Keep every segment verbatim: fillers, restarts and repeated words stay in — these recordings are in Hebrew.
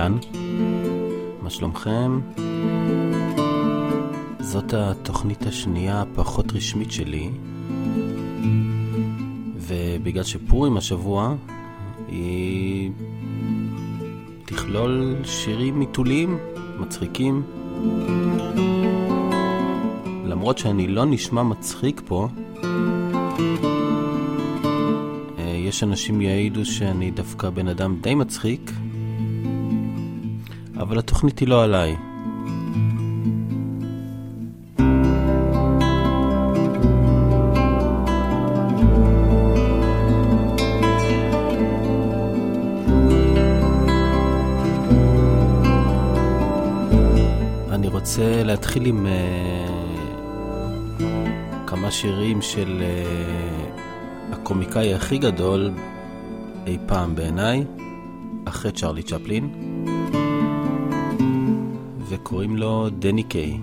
אהלן, מה שלומכם? זאת התוכנית השנייה הפחות רשמית שלי, ובגלל שפורים השבוע היא תכלול שירים מיתוליים מצחיקים. למרות שאני לא נשמע מצחיק פה, יש אנשים יעידו שאני דווקא בן אדם די מצחיק, אבל התוכנית היא לא עליי. אני רוצה להתחיל עם uh, כמה שירים של uh, הקומיקאי הכי גדול אי פעם בעיניי, אחרי צ'רלי צ'פלין, וקוראים לו דני קיי.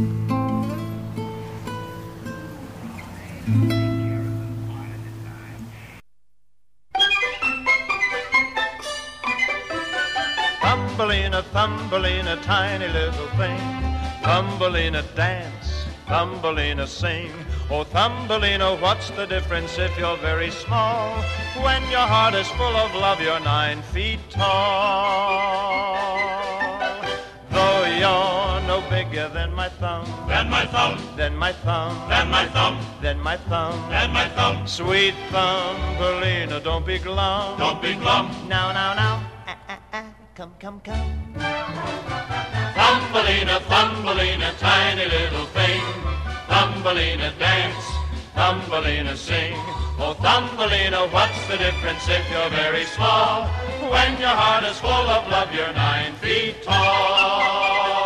Thumbelina, Thumbelina, tiny little thing. Thumbelina dance, Thumbelina sing. Oh, Thumbelina, what's the difference if you're very small? When your heart is full of love, you're nine feet tall. Though you're no bigger than my thumb, Than my thumb, then my thumb, than my thumb, then my thumb, than my thumb. Sweet Thumbelina, don't be glum. Don't be glum. Now, now, now. Ah, ah, ah. Come, come, come. Thumbelina, Thumbelina, tiny little thing. Thumbelina dance, Thumbelina sing. Oh, Thumbelina, what's the difference if you're very small? When your heart is full of love, you're nine feet tall.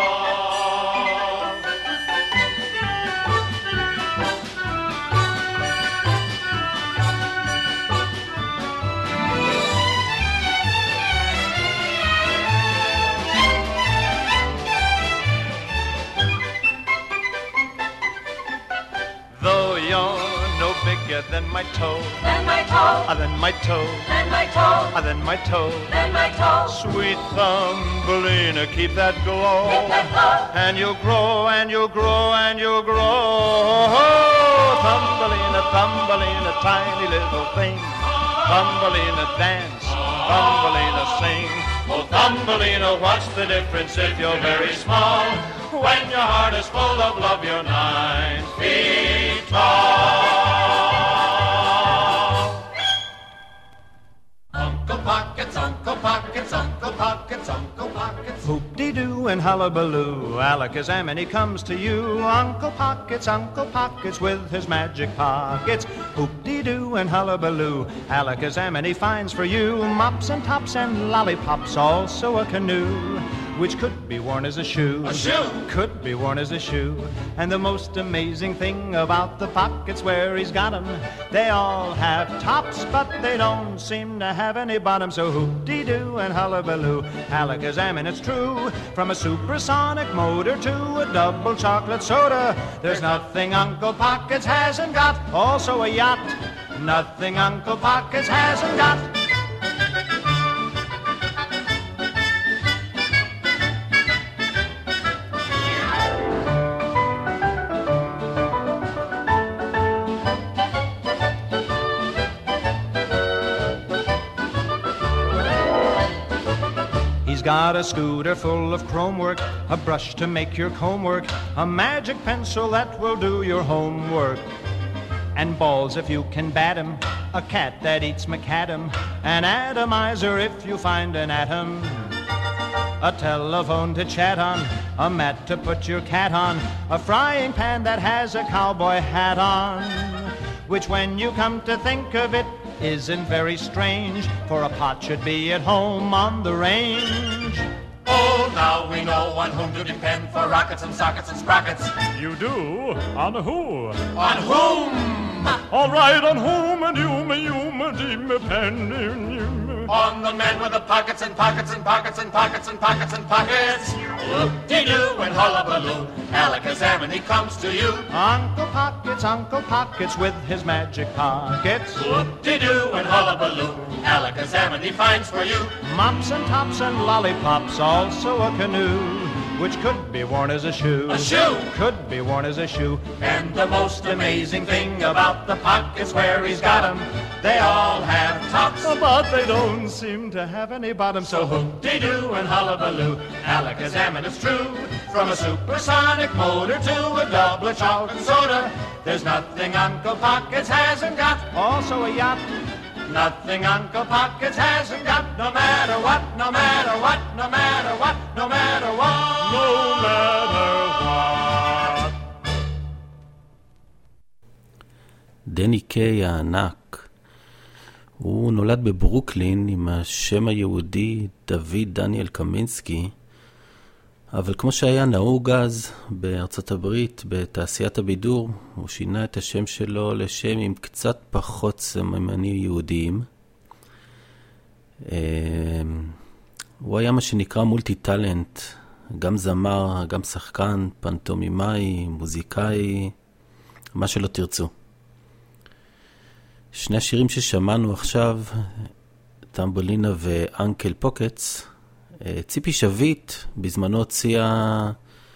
Though you're no bigger than my toe, Then my toe, ah, then my toe, then my toe, ah, then my toe. then my toe. Sweet Thumbelina, keep that glow. Keep that glow. And you'll grow, and you'll grow, and you'll grow. Thumbelina, Thumbelina, tiny little thing. Thumbelina dance, Thumbelina sing. Oh, Thumbelina, what's the difference if you're very small? When your heart is full of love, you're nine feet tall. Uncle Pockets, Uncle Pockets, Uncle Pockets, Uncle Pockets. Hoop-dee-doo and hullabaloo, Alakazamini comes to you. Uncle Pockets, Uncle Pockets with his magic pockets. Hoop-dee-doo and hullabaloo, Alakazamini finds for you mops and tops and lollipops, also a canoe, which could be worn as a shoe. A shoe. Could be worn as a shoe. And the most amazing thing about the pockets where he's got 'em, they all have tops, but they don't seem to have any bottom. So hoop-dee-doo and hullabaloo, Alakazam, it's true. From a supersonic motor to a double chocolate soda, there's nothing Uncle Pockets hasn't got. Also a yacht, nothing Uncle Pockets hasn't got. Got a scooter full of chrome work, a brush to make your comb work, a magic pencil that will do your homework, and balls if you can bat 'em, a cat that eats macadam, an atomizer if you find an atom, a telephone to chat on, a mat to put your cat on, a frying pan that has a cowboy hat on, which when you come to think of it isn't very strange, for a pot should be at home on the range. Oh, now we know on whom to depend for rockets and sockets and sprockets. You do? On who? On whom? All right, on whom and you, me, you, me, dee, me, penny, you, me. On the man with the pockets and pockets and pockets and pockets and pockets and pockets. Whoop-de-doo and hullabaloo, Alakazam and he comes to you. Uncle Pockets, Uncle Pockets with his magic pockets. Whoop-de-doo and hullabaloo, Alakazam and he finds for you. Mops and tops and lollipops, also a canoe, which could be worn as a shoe. A shoe! Could be worn as a shoe. And the most amazing thing about the pockets where he's got 'em, they all have tops, but they don't seem to have any bottom. So whoop-de-doo and hullabaloo, Alakazam and it's true. From a supersonic motor to a double chocolate soda, there's nothing Uncle Pockets hasn't got. Also a yacht. Nothing Uncle Pockets hasn't got. No matter what, no matter what, no matter what, no matter what, no matter what. דני קיי הענק, הוא נולד בברוקלין עם השם היהודי דוד דניאל קמינסקי, אבל כמו שהיה נהוג אז בארצות הברית, בתעשיית הבידור, הוא שינה את השם שלו לשם עם קצת פחות סממנים יהודיים. הוא היה מה שנקרא מולטי טלנט, גם זמר, גם שחקן, פנטומימאי, מוזיקאי, מה שלא תרצו. שני השירים ששמענו עכשיו, טמבולינה ואנקל פוקטס, ציפי שביט בזמנו הוציאה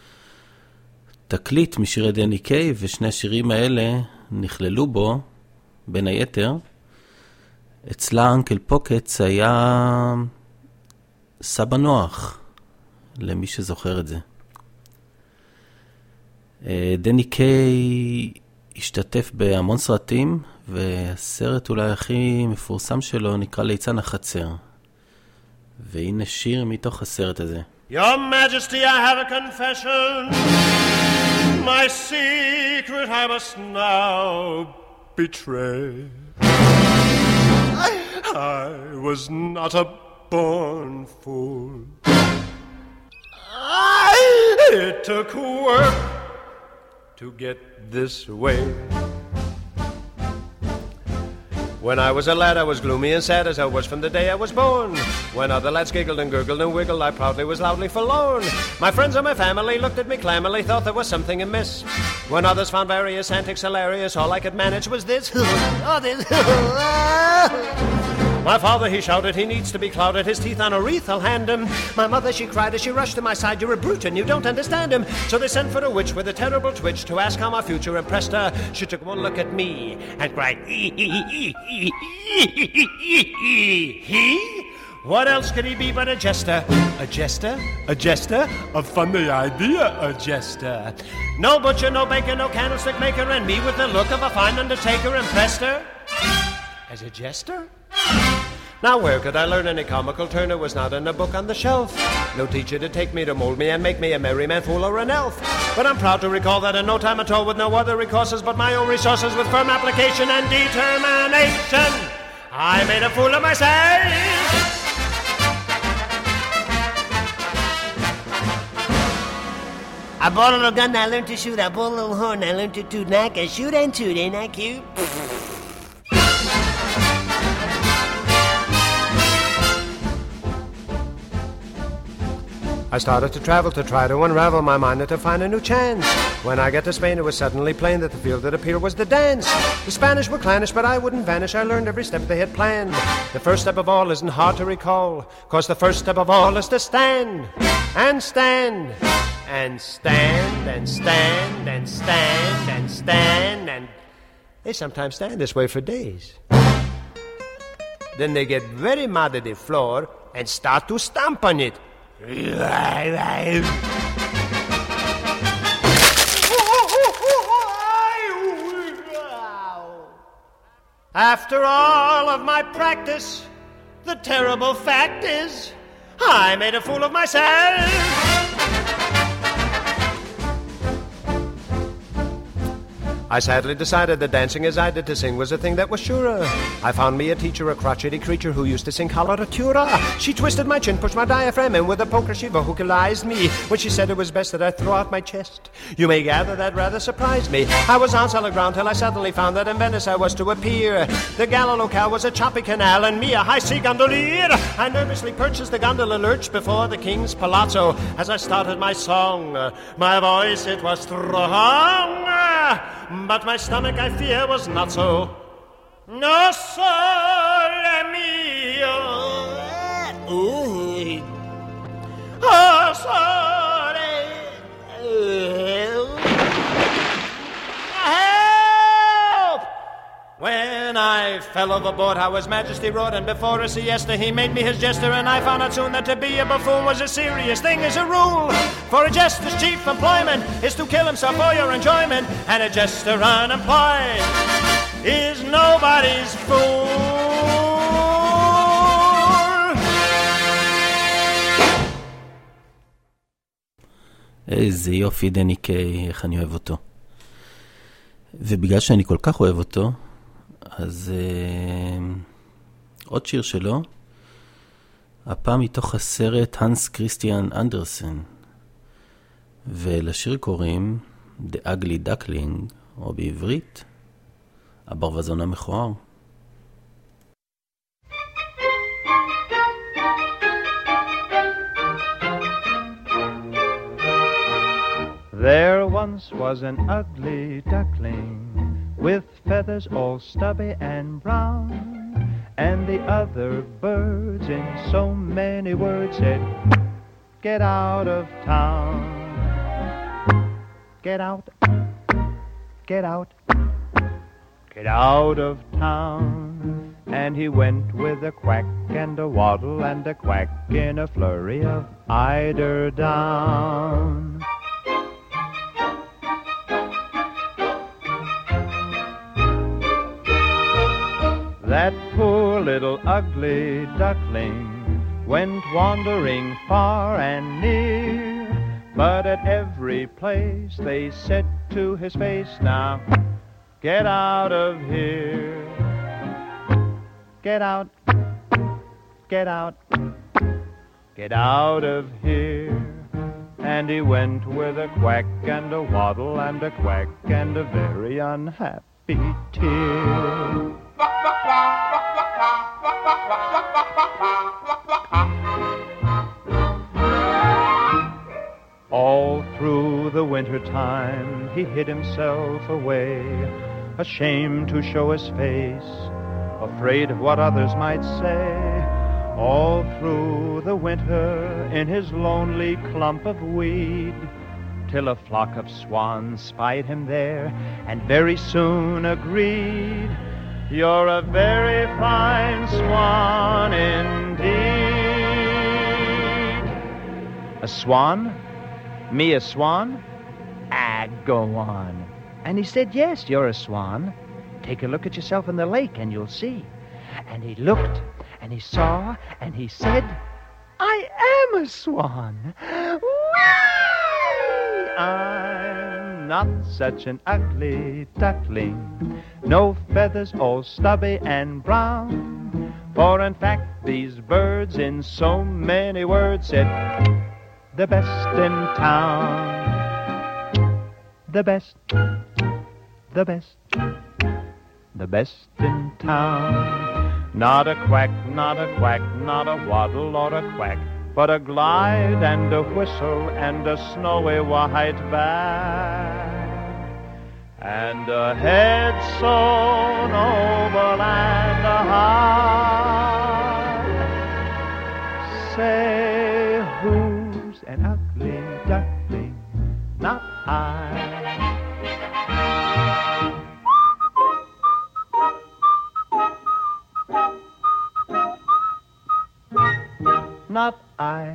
תקליט משירי דני קיי, ושני השירים האלה נכללו בו, בין היתר. אצלה אנקל פוקטס היה סבא נוח, למי שזוכר את זה. דני קיי השתתף בהמון סרטים, והסרט אולי הכי מפורסם שלו נקרא ליצן החצר. והנה שיר מתוך הסרט הזה. Your Majesty, I have a confession. My secret I must now betray. I, I was not a born fool. I, it took work to get this way. When I was a lad, I was gloomy and sad as I was from the day I was born. When other lads giggled and gurgled and wiggled, I proudly was loudly forlorn. My friends and my family looked at me clammily, thought there was something amiss. When others found various antics hilarious, all I could manage was this. Oh, this. My father, he shouted, he needs to be clouded, his teeth on a wreath, I'll hand him. My mother, she cried as she rushed to my side, you're a brute and you don't understand him. So they sent for a witch with a terrible twitch to ask how my future impressed her. She took one look at me and cried, he? What else could he be but a jester? A jester? A jester? A funny idea, a jester. No butcher, no baker, no candlestick maker, and me with the look of a fine undertaker impressed her. As a jester? Now where could I learn any comical turn? It was not in a book on the shelf. No teacher to take me to mold me and make me a merry man, fool or an elf. But I'm proud to recall that in no time at all, with no other recourses but my own resources, with firm application and determination, I made a fool of myself. I bought a little gun, I learned to shoot. I bought a little horn, I learned to toot. Now I can shoot and toot, ain't I cute? I started to travel to try to unravel my mind and to find a new chance. When I got to Spain, it was suddenly plain that the field that appeared was the dance. The Spanish were clannish, but I wouldn't vanish. I learned every step they had planned. The first step of all isn't hard to recall, 'cause the first step of all is to stand, and stand, and stand, and stand, and stand, and stand, and... They sometimes stand this way for days. Then they get very mad at the floor and start to stamp on it. After all of my practice, the terrible fact is, I made a fool of myself. I sadly decided that dancing as I did to sing was a thing that was surer. I found me a teacher, a crotchety creature who used to sing coloratura. She twisted my chin, pushed my diaphragm in with a poker, she vocalized me when she said it was best that I throw out my chest. You may gather that rather surprised me. I was on solid ground till I suddenly found that in Venice I was to appear. The gala locale was a choppy canal and me a high-sea gondolier. I nervously purchased the gondola lurch before the king's palazzo. As I started my song, my voice it was strong, but my stomach, I fear, was not so. No sole mio. Ooh. Oh, sole. Help! When I fell overboard, how His Majesty roared, and before a siesta he made me his jester, and I found out soon that to be a buffoon was a serious thing as a rule. For a jester's chief employment is to kill himself for your enjoyment, and a jester unemployed is nobody's fool. איזה יופי דני קיי, איך אני אוהב אותו. ובגלל שאני כל כך אוהב אותו, אז uh, עוד שיר שלו, הפעם מתוך הסרט הנס קריסטיאן אנדרסן, ולשיר קוראים The Ugly Duckling, או בעברית, הברווזון המכוער. There once was an ugly duckling with feathers all stubby and brown, and the other birds in so many words said, get out of town. Get out, get out, get out of town. And he went with a quack and a waddle and a quack in a flurry of eider down. That poor little ugly duckling went wandering far and near, but at every place they said to his face, now get out of here. Get out, get out, get out of here. And he went with a quack and a waddle and a quack and a very unhappy tear. All through the winter time he hid himself away, ashamed to show his face, afraid of what others might say. All through the winter in his lonely clump of weed, till a flock of swans spied him there and very soon agreed, you're a very fine swan indeed. A swan? Me a swan? Ah, go on. And he said, yes, you're a swan. Take a look at yourself in the lake and you'll see. And he looked and he saw and he said, I am a swan. Whee! I'm not such an ugly duckling, no feathers all stubby and brown. For in fact these birds in so many words said, the best in town. The best, the best, the best in town. Not a quack, not a quack, not a waddle or a quack, but a glide and a whistle and a snowy white back, and a head sewn over and a heart. Say, who's an ugly duckling? Not I. Not I.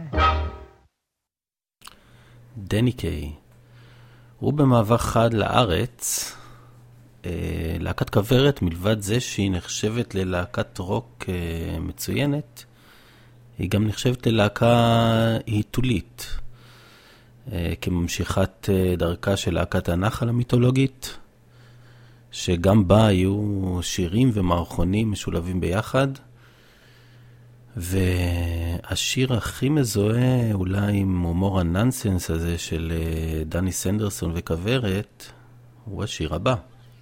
דני קיי, הוא במעבר חד לארץ, אה, להקת כברת, מלבד זה שהיא נחשבת ללהקת רוק אה, מצוינת, היא גם נחשבת ללהקה היתולית, אה, כממשיכת אה, דרכה של להקת הנחל המיתולוגית, שגם בה היו שירים ומערכונים משולבים ביחד, והשיר הכי מזוהה אולי עם הומור הננסנס הזה של דני סנדרסון וכוורת, הוא השיר הבא.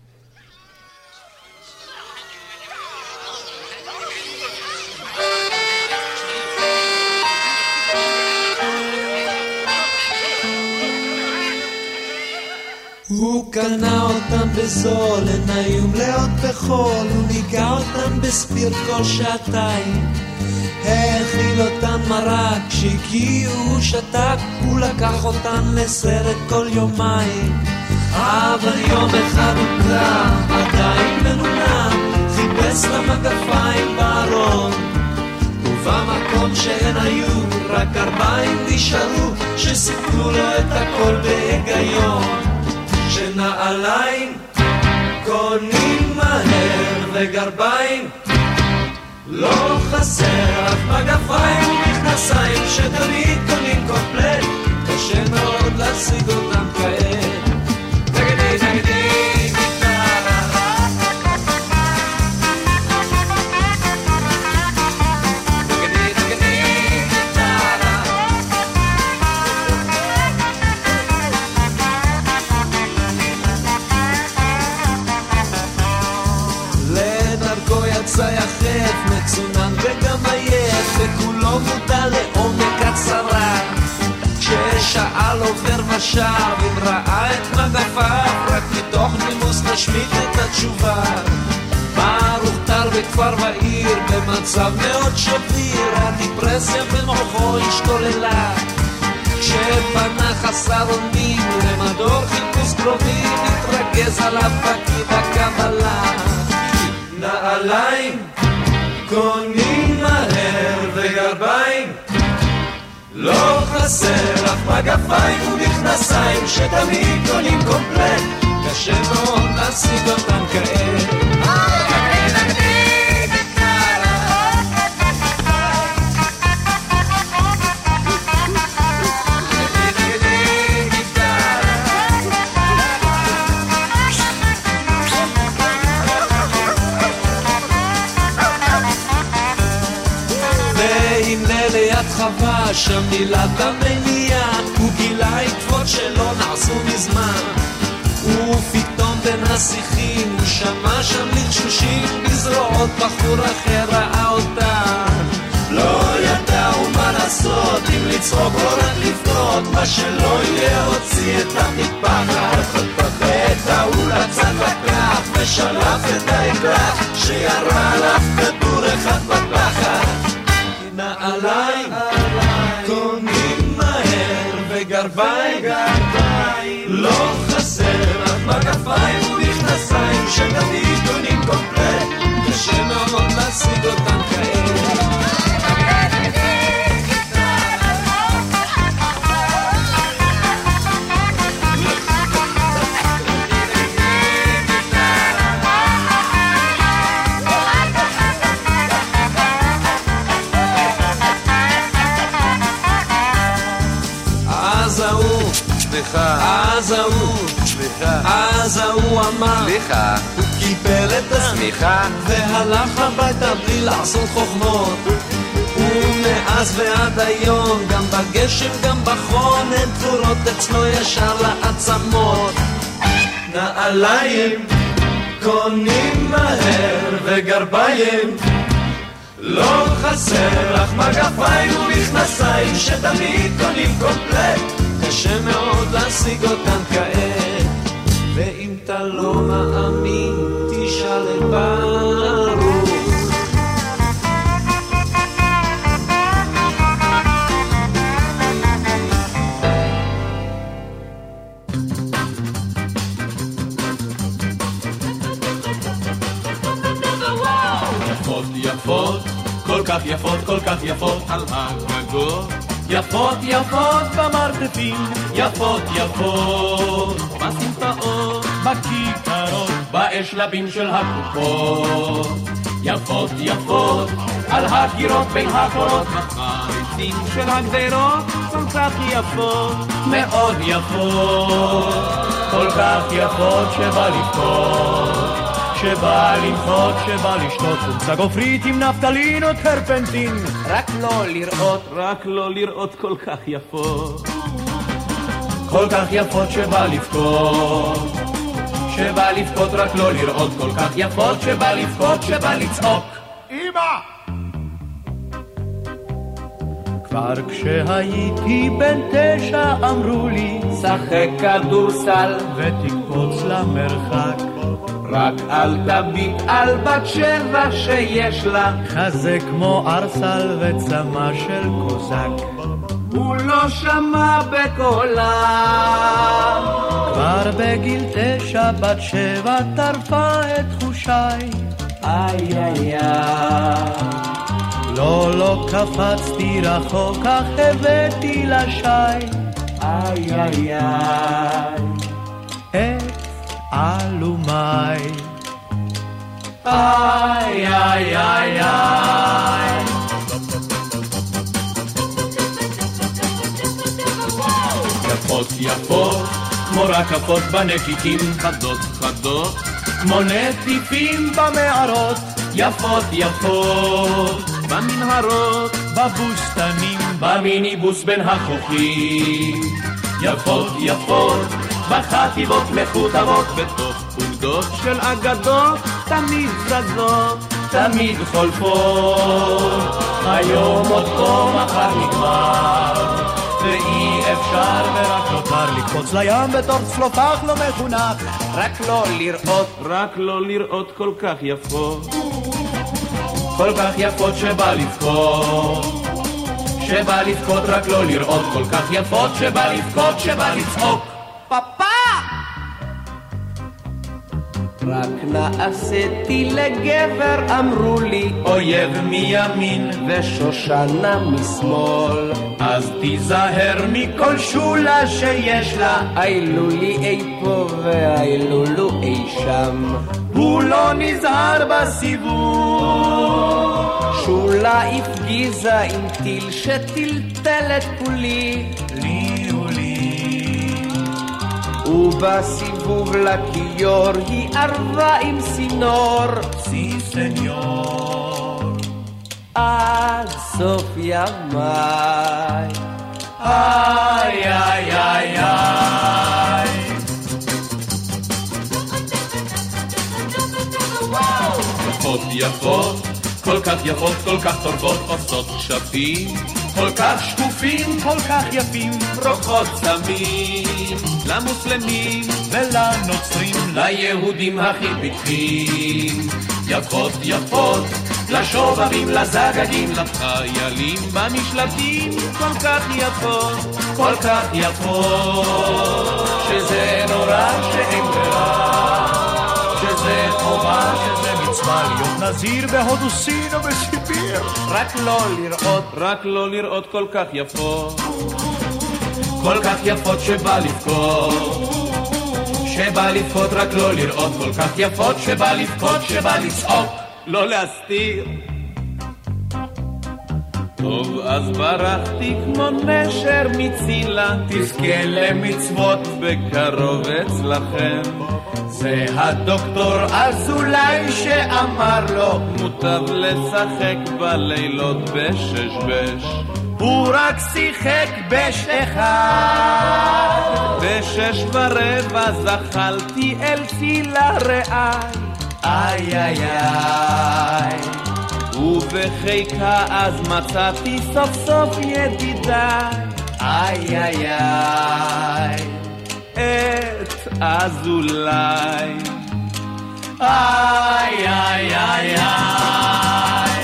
הוא קנה אותם בזול, הן היו מלאות בחול, הוא ניגע אותם בספיר כל שעתיים, האכיל אותן מרק, כשהגיעו הוא שתק, הוא לקח אותן לסרט כל יומיים, אבל יום אחד הוא קרא, עדיין מנונה, חיפש למגפיים בארון, ובמקום שהן היו, רק ארבעים נשארו, שסיפרו לו את הכל בהיגיון, שנעליים קונים מהר וגרביים לא חסר, אף מגפיים ומכנסיים שתמיד קונים קומפלט, קשה מאוד להשיג אותם כעת. תגדי תגדי גיטרה, תגדי תגדי גיטרה, לדרכו יצא יחף, מצונן וגם עייף, וכולו מודע לעומק הצרה, כששאל עובר ושב אם ראה את מגפיו, רק מתוך נימוס נשמיט את התשובה. ברוך טר בכפר ועיר במצב מאוד שביר, הדיפרסיה במוחו השתוללה, כשפנה חסר אונים למדור חיפוש קרובים, התרכז עליו פקיד הקבלה. נעליים קונים מהר וגרביים לא חסר, אף מגפיים ומכנסיים שתמיד קונים קומפלט, קשה מאוד להשיג אותם כעת. חווה שם מילת המניעה, הוא גילה עקבות שלא נעשו מזמן, ופתאום בין השיחים הוא שמע שם לחשושים בזרועות, בחור אחר ראה אותה, לא ידע ומה לעשות, אם לצחוק או רק לפנות, מה שלא יהיה הוציא את המטפחת, את ההוא לצד לקח ושלף את האקלח שירה עליו כדור אחד בפחד. נעליים קונים מהר וגרביים לא חסר, אף מגפיים ומכנסיים שתמיד קונים קומפלט, קשה מאוד להשיג אותם כעת. אז ההוא, אז ההוא אמר, הוא קיבל את הסמיכה והלך הביתה בלי לעשות חוכמות, ומאז ועד היום גם בגשם גם בחון הן תפורות אצלו ישר לעצמות. נעליים קונים מהר וגרביים לא חסר, אך מגפיים ומכנסיים שתמיד קונים קומפלט, קשה מאוד להשיג אותם כעת. ואם אתה לא מאמין תשאל את ברוך. יפות יפות כל כך יפות כל כך יפות על הגגות, יפות יפות במרתפים, יפות יפות בסמטאות, בכיכרות, באשלבים של הקופות, יפות יפות על הקירות בין הקורות, בחריצים של הגדרות, גם קצת יפות, מאוד יפות. כל כך יפות שבא לבכות, שבא למחות, שבא לשתות חומצה גופרית עם נפטלין או טרפנטין, רק לא לראות, רק לא לראות כל כך יפות, כל כך יפות שבא לבכות, שבא לבכות רק לא לראות, כל כך יפות שבא לבכות, שבא לצעוק. אמא! כבר כשהייתי בן תשע אמרו לי שחק כדורסל ותקפוץ למרחק, רק אל תביט על בת שבע שיש לה חזה כמו ארסל וצמא של קוזק. הוא לא שמע בקולה, כבר בגיל תשע בת שבע טרפה את תחושיי, איי איי איי, לא לא קפצתי רחוק כך הבאתי לשי, איי איי איי, את אלומי, איי איי איי איי. יפות יפות כמו רקפות בנקיקים, חדות חדות כמו נטיפים במערות, יפות יפות במנהרות, בבוסתנים, במיניבוס בין החוכים, יפות יפות בחטיבות מכותבות, בתוך פונדות של אגדות, תמיד זזות, תמיד חולפות, היום עוד פה מחר נגמר, ואי אפשר ורק נותר לקפוץ לים בתור צלופח לא מחונך, רק לא לראות, רק לא לראות כל כך יפות, כל כך יפות שבא לבכות, שבא לבכות רק לא לראות, כל כך יפות שבא לבכות, שבא לצעוק. פאפה! רק נעשיתי לגבר אמרו לי, אויב מימין ושושנה משמאל, אז תיזהר מכל שולה שיש לה, איילו לי אי פה ואיילו אי שם, הוא לא נזהר בסיבוב, שולה הפגיזה עם טיל שטלטל את כולי, לי ולי, ובסיבוב לכיור היא ערבה עם סינור, סי סניור, עד סוף ימי, איי איי איי איי. יפות יפות כל כך יפות, כל כך טורפות, עושות שפים, כל כך שקופים, כל כך יפים, רוקחות סמים, למוסלמים ולנוצרים, ליהודים הכי פתחים, יפות יפות, לשובבים, לזגגים, לחיילים במשלטים, כל כך יפות, כל כך יפות, שזה נורא שאין ברירה, שזה חובה, שזה מצווה להיות נזיר בהודו, סין או בסיביר, רק לא לראות, רק לא לראות כל כך יפות, כל כך יפות שבא לבכות, שבא לבכות רק לא לראות, כל כך יפות שבא לבכות, שבא לצעוק, לא להסתיר. טוב אז ברחתי כמו נשר מצילה, תזכה למצוות בקרוב אצלכם, זה הדוקטור אזולאי שאמר לו מוטב לשחק בלילות בשש בש, הוא רק שיחק בש אחד, בשש ורבע זחלתי אל צילה רעי, איי איי איי, ובחיקה אז מצאתי סוף סוף ידידיי, איי איי איי, את אזולאי, איי איי איי איי.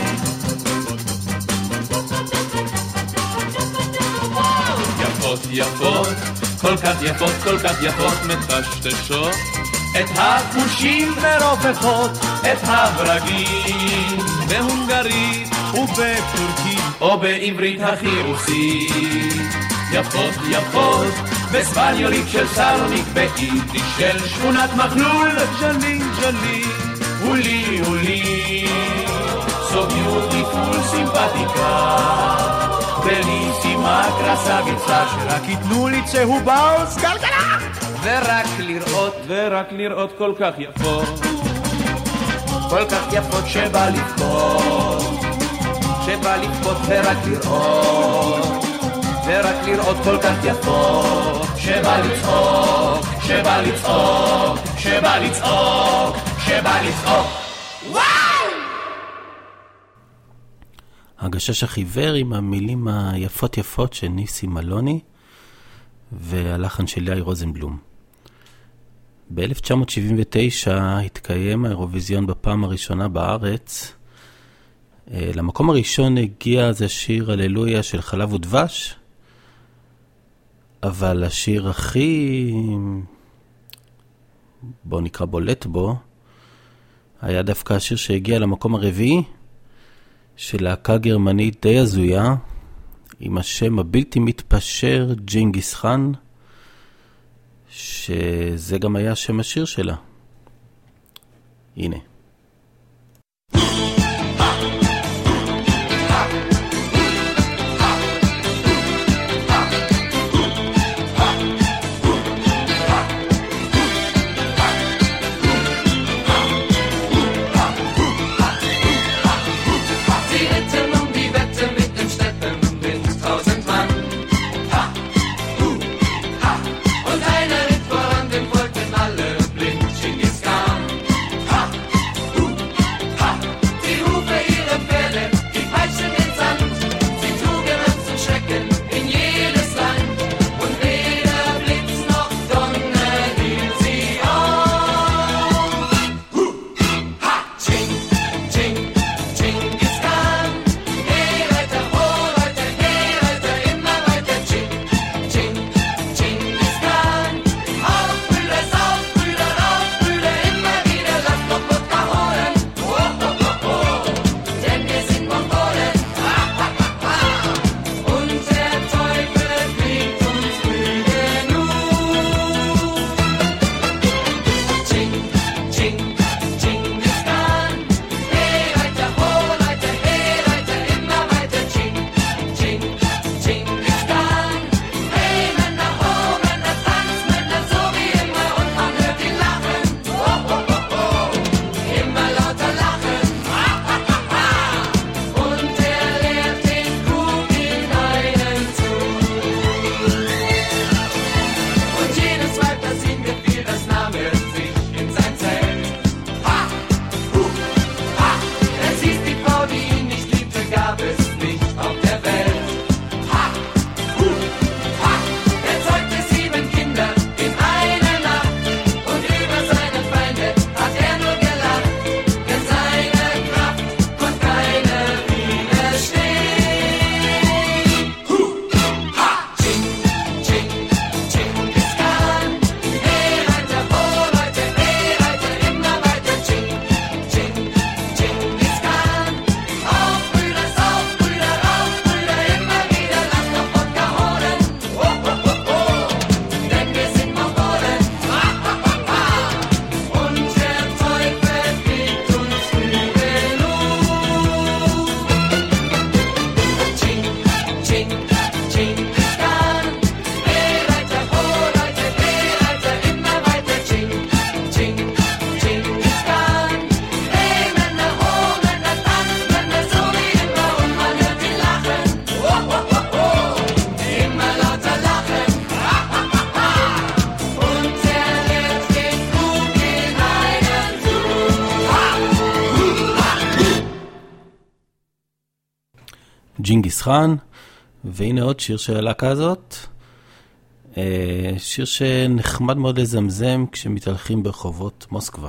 יפות יפות, כל כך יפות, כל כך יפות, מטשטשות את החושים ורופפות את הברגים, בהונגרית ובטורקית או בעברית הכי רוסית, יפות יפות בספניולית של סלוניק, ביידיש של שכונת מחלול, ג'לי ג'לי, הולי הולי, so beautiful סימפטיקה, בליסימה קרסה גצה, שרק יתנו לי צהובה או סגלגלה, ורק לראות, ורק לראות כל כך יפות, כל כך יפות שבא לבכות, שבא לבכות ורק לראות, ורק לראות כל כך יפות, שבא לצחוק, שבא לצחוק, שבא לצחוק, שבא לצחוק. הגשש החיוור עם המילים היפות יפות של ניסים אלוני והלחן של יאיר רוזנבלום. ב-אלף תשע מאות שבעים ותשע התקיים האירוויזיון בפעם הראשונה בארץ. למקום הראשון הגיע זה שיר הללויה של חלב ודבש, אבל השיר הכי, בוא נקרא בולט בו, היה דווקא השיר שהגיע למקום הרביעי, של להקה גרמנית די הזויה, עם השם הבלתי מתפשר ג'ינגיס חאן, שזה גם היה שם השיר שלה. הנה. ג'ינגיס חאן, והנה עוד שיר של הלהקה הזאת, שיר שנחמד מאוד לזמזם כשמתהלכים ברחובות מוסקבה.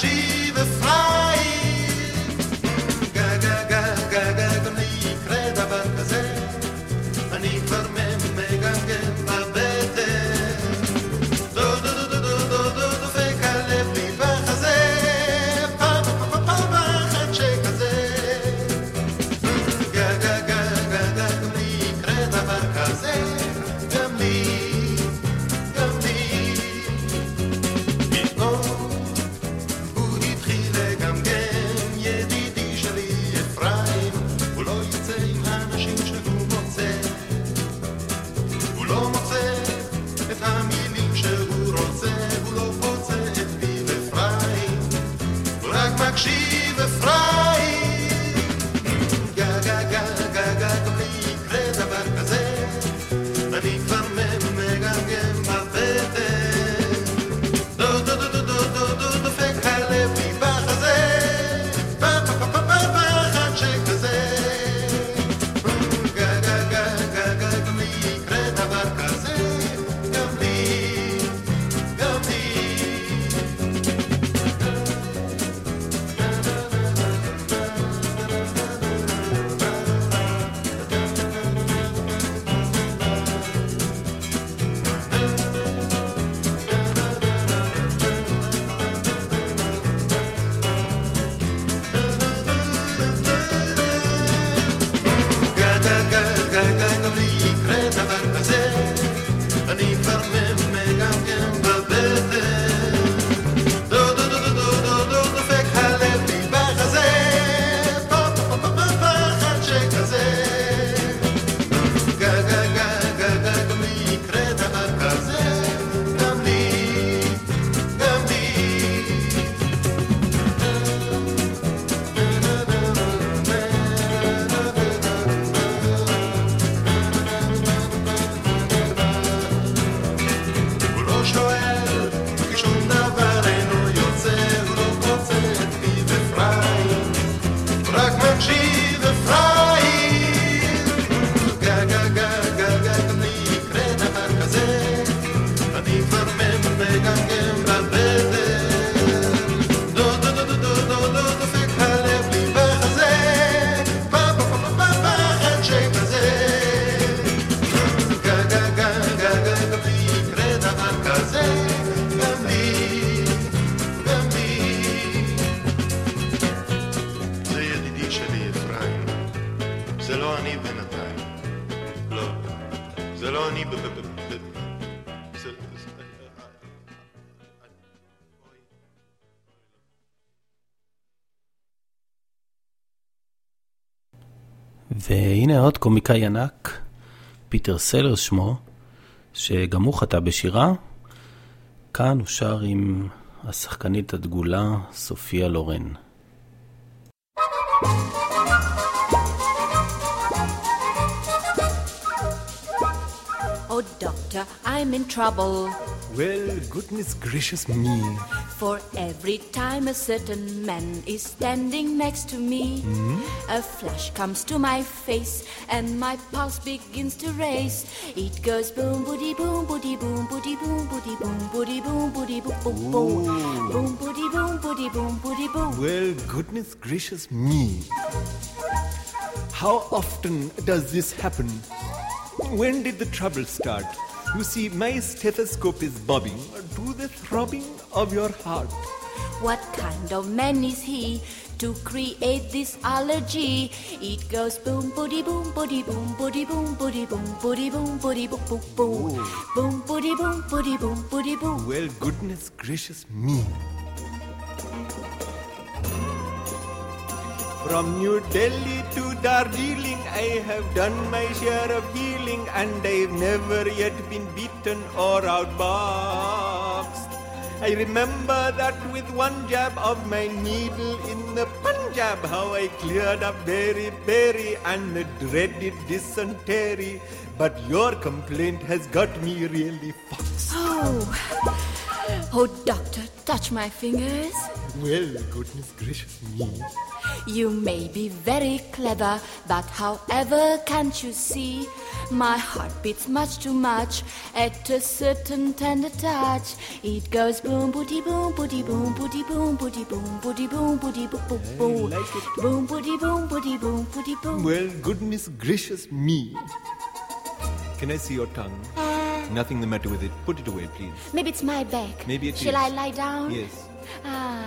מקשיב אפרים. גה גה גה גה גה גם לי יקרה דבר כזה, אני כבר מגמגם בבטן. דו דו דו דו דו דו דופק הלב לי בחזה, פעם פעם פעם אחת שכזה. גה גה גה גה גה גם לי יקרה דבר כזה, גם לי, גם לי. פתאום הוא התחיל לגמגם, ידידי שלי אפרים, הוא לא יוצא עם האנשים שהוא מוצא, הוא לא מוצא את המילים שהוא רוצה, הוא לא פוצע את פיו אפרים, הוא רק מקשיב אפרים. גה גה גה גה גה גם לי יקרה דבר כזה, אני כבר מגמגם בבטן. דו דו דו דו דו דו דו דופק הלב לי בחזה, פה פה פה פה פה אחד שכזה. גה גה גה גה גה גם לי יקרה דבר כזה, גם לי, גם לי. גה גה גה גה גה גם לי יקרה דבר כזה, אני כבר מגמגם בבטן. דו דו דו דו דו דו דו דופק הלב לי בחזה, פה פה פה פה פה פה אחד שכזה. גה גה גה גה גה גם לי יקרה דבר כזה, גם לי, גם לי. הוא לא שואל, כי שום דבר אינו יוצא, הוא לא פוצע את פיו אפרים, הוא רק מקשיב אפרים. גה גה גה גה גה גם לי יקרה דבר כזה, אני כבר מגמגם בבטן. דו דו דו דו דו דו דו דופק הלב לי בחזה, פה פה פה פה פה אחד שכזה. גה גה גה גה גה גם לי יקרה דבר כזה, גם לי, גם לי. זה ידידי שלי אפרים, זה לא אני בינתיים, לא, זה לא אני ב... ב- ב- ב- זה- זה- והנה עוד קומיקאי ענק, פיטר סלר שמו, שגם הוא חטא בשירה. כאן הוא שר עם השחקנית הדגולה סופיה לורן. Oh, doctor, I'm in trouble. Well, goodness gracious me. For every time a certain man is standing next to me, a flash comes to my face and my pulse begins to race. It goes boom, boody, boom, boody, boom, boody, boom, boody, boom, boody, boom, boody, boom, boom, boom, boom, boody, boom, boody, boom, boody, boom. Well, goodness gracious me. How often does this happen? When did the trouble start? You see, my stethoscope is bobbing to the throbbing of your heart. What kind of man is he to create this allergy? It goes boom, boody, boom, boody, boom, boody, boom, boody, boom, boody, boom, boody, boom, boom, boom, boom, boody, boom, boody, boom, boody, boom. Well, goodness gracious me. From New Delhi to Darjeeling, I have done my share of healing, and I've never yet been beaten or outboxed. I remember that with one jab of my needle in the Punjab, how I cleared up very, very and the dreaded dysentery. But your complaint has got me really foxed. Oh, oh, doctor, touch my fingers. Well, goodness gracious me. You may be very clever, but however can't you see? My heart beats much too much at a certain tender touch. It goes boom, booty, boom, booty, boom, booty, boom, booty, boom, booty, boom, booty, boom, boom, boom, like it. boom, booty, boom, booty, boom, booty, boom. Well, goodness gracious me. Can I see your tongue? Uh, Nothing the matter with it. Put it away, please. Maybe it's my back. Maybe it Shall is. I lie down? Yes. Ah.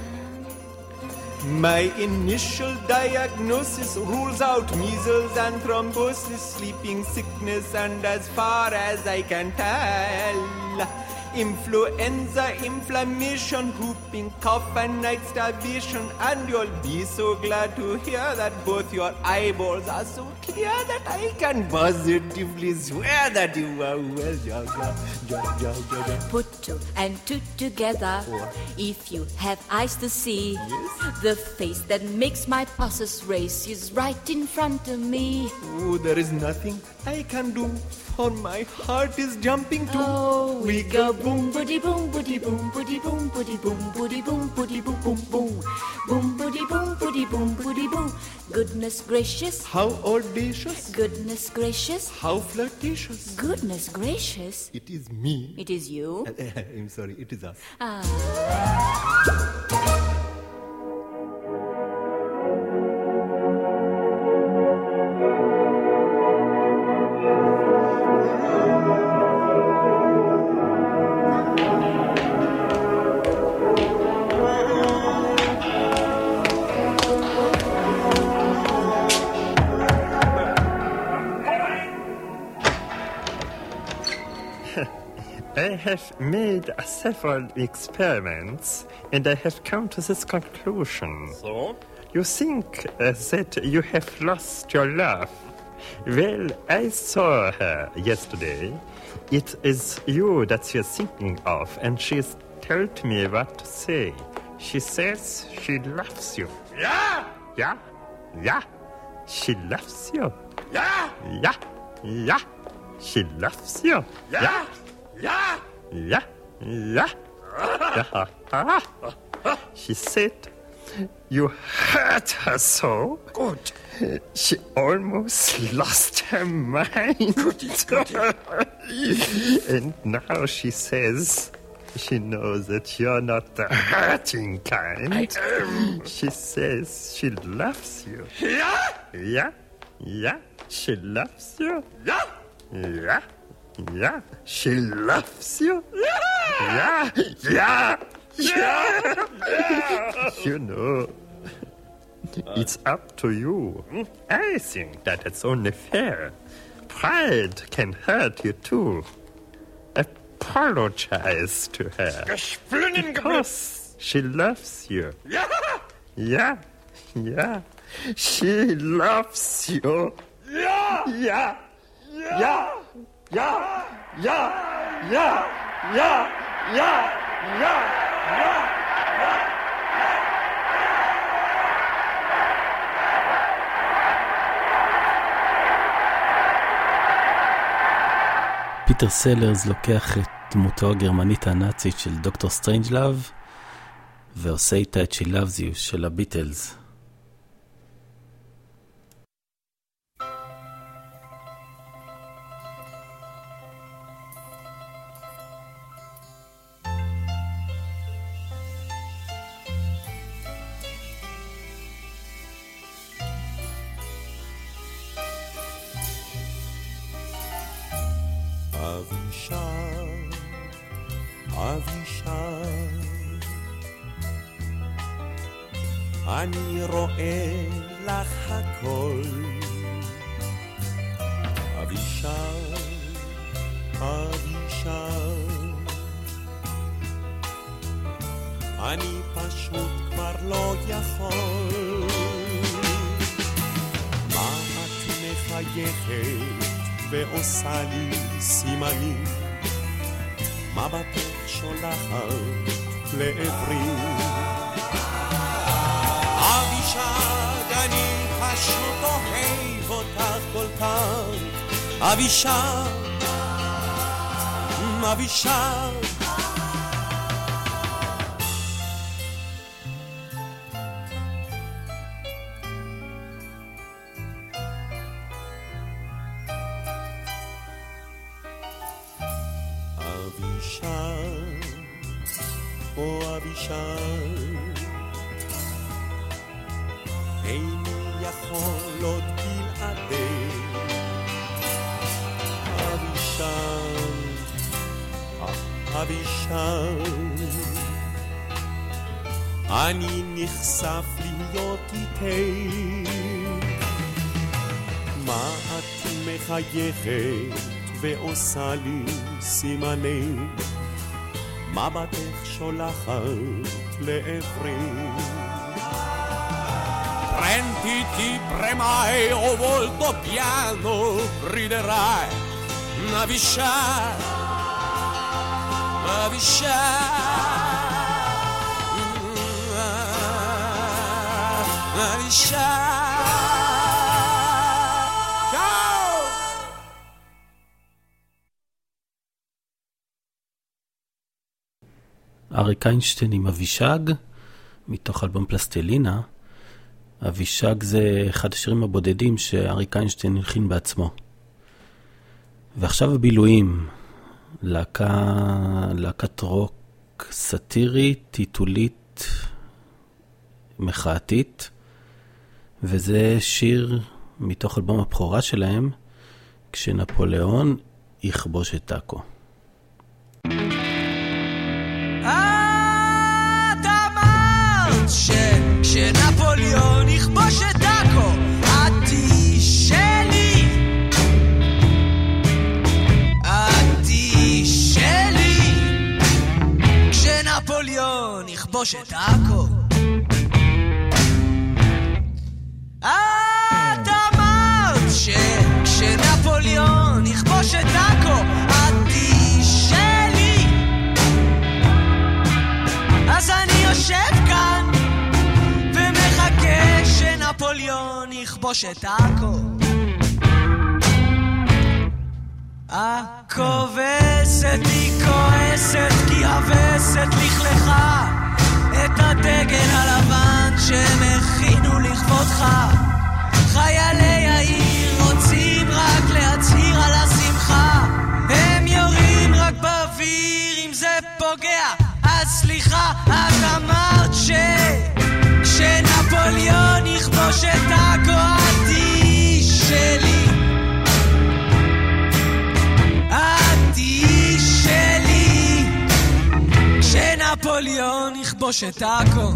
My initial diagnosis rules out measles and thrombosis, sleeping sickness, and as far as I can tell, influenza, inflammation, whooping cough, and night starvation. And you'll be so glad to hear that both your eyeballs are so clear that I can positively swear that you are well. Ja, ja, ja, ja, ja, ja. Put two and two together. Four. If you have eyes to see, Yes. the face that makes my pulses race is right in front of me. Oh, there is nothing I can do, for my heart is jumping too. Oh, we go boom, booty, boom, booty, boom, booty, boom, booty, boom, booty, boom, booty, boom, boom, boom, boom, booty, boom, booty, boom, booty, boom. Goodness gracious, How audacious, goodness gracious, how flirtatious. goodness gracious. It is me. It is you. I'm sorry, it is us. Ah. I have made several experiments and I have come to this conclusion. So? You think uh, that you have lost your love. Well, I saw her yesterday. It is you that you're thinking of, and she's told me what to say. She says she loves you. Yeah! Yeah? Yeah? She loves you. Yeah! Yeah? Yeah? She loves you. Yeah! Yeah! Yeah, yeah, yeah. She said you hurt her so. Good. She almost lost her mind. Goody, goody. And now she says she knows that you're not the hurting kind. I am. She says she loves you. Yeah! Yeah, yeah, she loves you. Yeah! Yeah, yeah, she loves you. Yeah! Yeah, yeah, Yeah! You know, it's up to you. I think that it's only fair. Pride can hurt you too. Apologize to her. Gesplünnen Because she loves you. Yeah! Yeah, yeah, she loves you. Yeah! Yeah, Yeah! yeah, yeah, yeah, yeah, yeah, yeah, yeah. פיטר סלרס לוקח את דמותו הגרמנית הנאצית של דוקטור סטרנג'לאב ועושה איתה את She Loves You של הביטלס. אבישי, אבישי, אני רואה לך הכל. אבישי, אבישי, אני פשוט כבר לא יכול. מה את מחייכת ועושה לי סימנים, מבטך שולחת לעברי. אבישג, אני פשוט אוהב אותך כל כך. אבישג, אבישג, אבישי, או אבישי, איני יכול עוד בלעדי אבישי, אבישי, אני נחשף להיות איתי. מה את מחייכת ועושה לי סימני, מבטך שולחת לעברי. Prenditi, premai, o volto piano, riderai, Avishai, Avishai, Avishai. אריק איינשטיין עם אבישג, מתוך אלבום פלסטלינה. אבישג זה אחד השירים הבודדים שאריק איינשטיין הלחין בעצמו. ועכשיו הבילויים, להקה, להקת רוק סאטירית, טיטולית, מחאתית, וזה שיר מתוך אלבום הבכורה שלהם, כשנפוליאון יכבוש את טאקו. את אמרת שכשנפוליאון יכבוש את טאקו את תשאלי, את תשאלי, כשנפוליאון יכבוש את טאקו. את אמרת שכשנפוליאון יכבוש את טאקו את תשאלי, אז אני יושב כאן ומחכה שנפוליאון יכבוש את טאקו. הכובסת היא כועסת כי הווסת לכלכה את הדגל הלבן שהם הכינו לכבודך. חיילי העיר רוצים רק להצהיר על השמחה, הם יורים רק באוויר אם זה פוגע. אז סליחה, את אמרת ש... כשנפוליאון יכבוש את טאקו את תשאלי, את תשאלי, כשנפוליאון יכבוש את טאקו.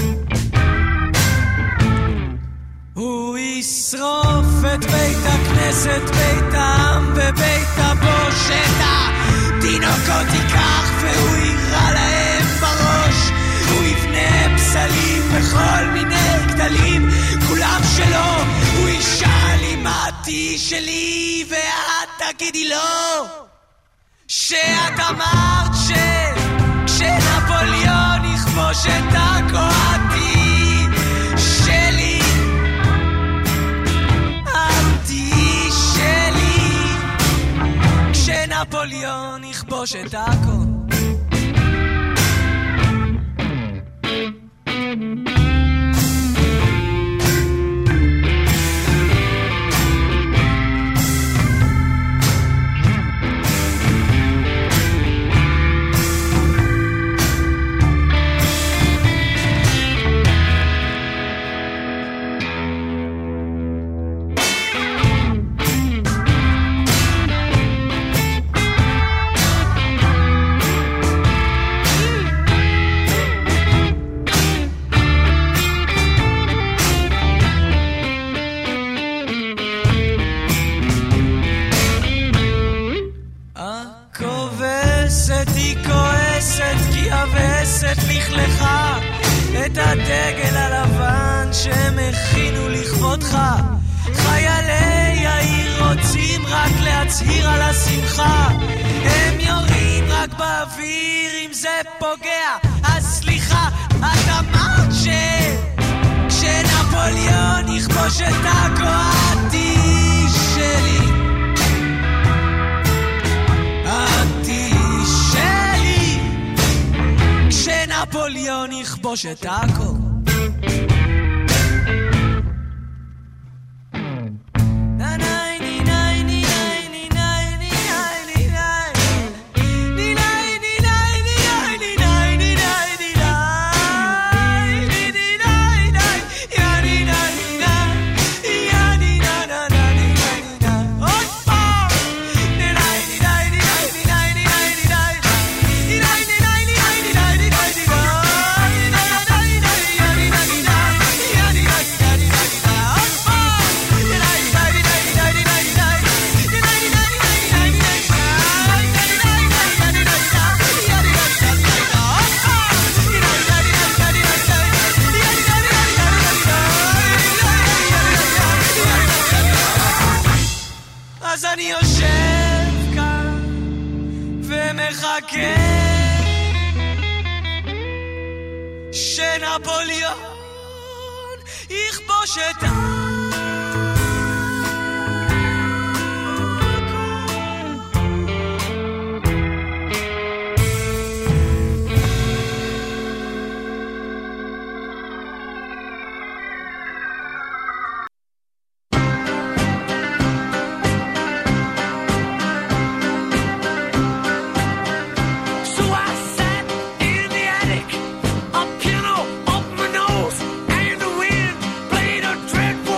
הוא ישרוף את בית הכנסת, בית העם ובית הבושת. התינוקות ייקח והוא יירה להם בראש, הוא יבנה פסלים בכל מיני גדלים, כולם שלו. הוא ישאל אם עתי שלי ואת תגידי לו שאת אמרת ש... כשנפוליאון יכבוש את טאקו עתי שלי, עתי שלי, כשנפוליאון יכבוש את טאקו. לכלכה את הדגל הלבן שהם הכינו לכבודך. חיילי העיר רוצים רק להצהיר על השמחה, הם יורים רק באוויר אם זה פוגע. אז סליחה, את אמרת ש... כשנפוליאון יכבוש את טאקו עתי שלי, עתי שלי, כשנפוליאון יכבוש את טאקו. Nina ומחכה שנפוליאון יכבוש את ה... Dreadful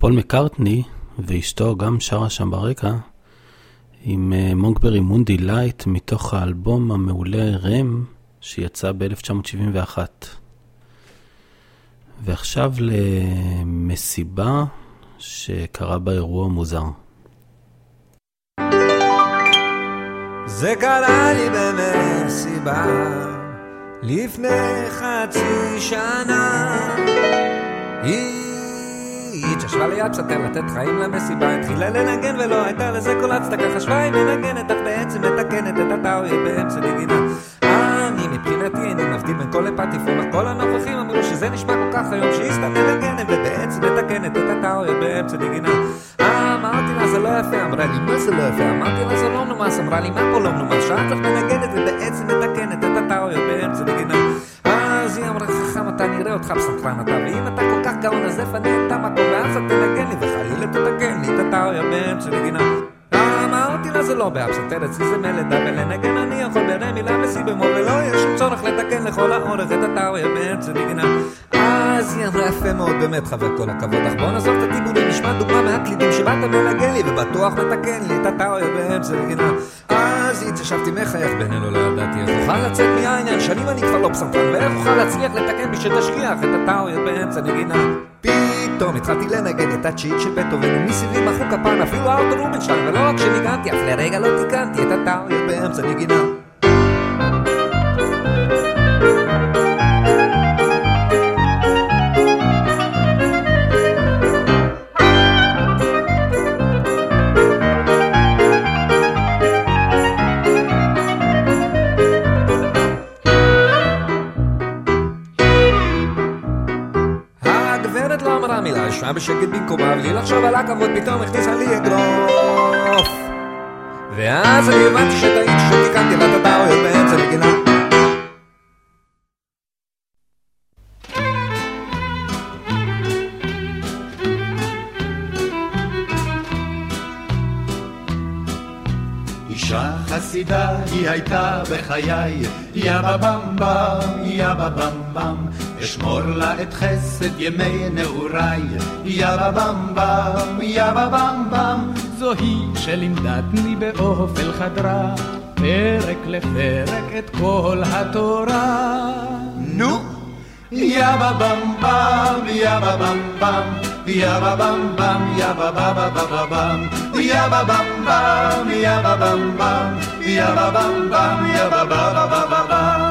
פול מקארטני ואשתו גם שרה שם ברקע עם מונגברי מונדי לייט מתוך האלבום המעולה רם שיצא ב-אלף תשע מאות שבעים ואחת. ועכשיו למסיבה שקרה בה אירוע מוזר. זה קרה לי במסיבה לפני חצי שנה. היא התשבה ליד פסטר לתת חיים למסיבה, התחילה לנגן ולא הייתה לזה כל הצדקה, חשבה היא מנגנת אך בעצם מתקנת את הטאויה באמצע נגינה. אני מבחינתי איני מבדיל בין כל הפטיפון, אך כל הנוכחים אמרו שזה נשמע כל כך היום שהיא סתם מנגנת ובעצם מתקנת את הטאויה באמצע נגינה. אמרתי לה זה לא יפה, אמרה לי מה זה לא יפה, אמרתי לה זה לא נומס, אמרה לי מה פה לא נומס, שאת לך מנגנת ובעצם מתקנת את הטאויה באמצע נגינה. אז היא אמרה חכם אתה נראה אותך בסנטרן אתה, ואם אתה כל כך גאון אז איפה אני את המקום ואז אתה תנגן לי וחלילה תתקן לי את הטאויה באמצע נגינה. אמרתי לה זה לא באפסנטר אצלי זה מלדה ולנגן אני יכול בעיני מילה מסי במול ולא יש שום צורך לתקן לכל האורך את הטאויה באמצע נגינה. אז היא אמרה יפה מאוד באמת חבר כל הכבוד, אך בוא נעזוב את הטיבולים, נשמע דוגמה מהקלידים שבאת מנגן לי ובטוח מתקן לי את הטאויה באמצע נגינה. אז התיישבתי מחייך בינינו, לא ידעתי איך אוכל לצאת מהעניין, שנים אני כבר לא פסנתרן ואיך אוכל להצליח לתקן בשתשכיח את הטאויה באמצע נגינה. פתאום התחלתי לנגן את הצ'יט של בטהובן ומסביבי מחאו כפיים אפילו ארתור רובינשטיין, ולא רק שניגנתי אף לרגע לא תיקנתי את הטאויה באמצע נגינה. ישבה בשקט במקומה בלי לחשוב על הכבוד, פתאום הכניסה לי אגרוף, ואז אני הבנתי שטעיתי שתיקנתי לה את הטאויה באמצע נגינה. אישה חסידה היא הייתה בחיי, יא בבמבם, יא בבמבם, אשמור לה את חסד ימי נעוריי, יא בבמבם, יא בבמבם, זוהי שלימדתני באופל חדרה, פרק לפרק את כל התורה. נו, יא בבמבם, יא בבמבם, יא בבמבם, יא בבבבבם, יא בבמבם, יא בבמבם, יא בבמבם, יא בבבבבם.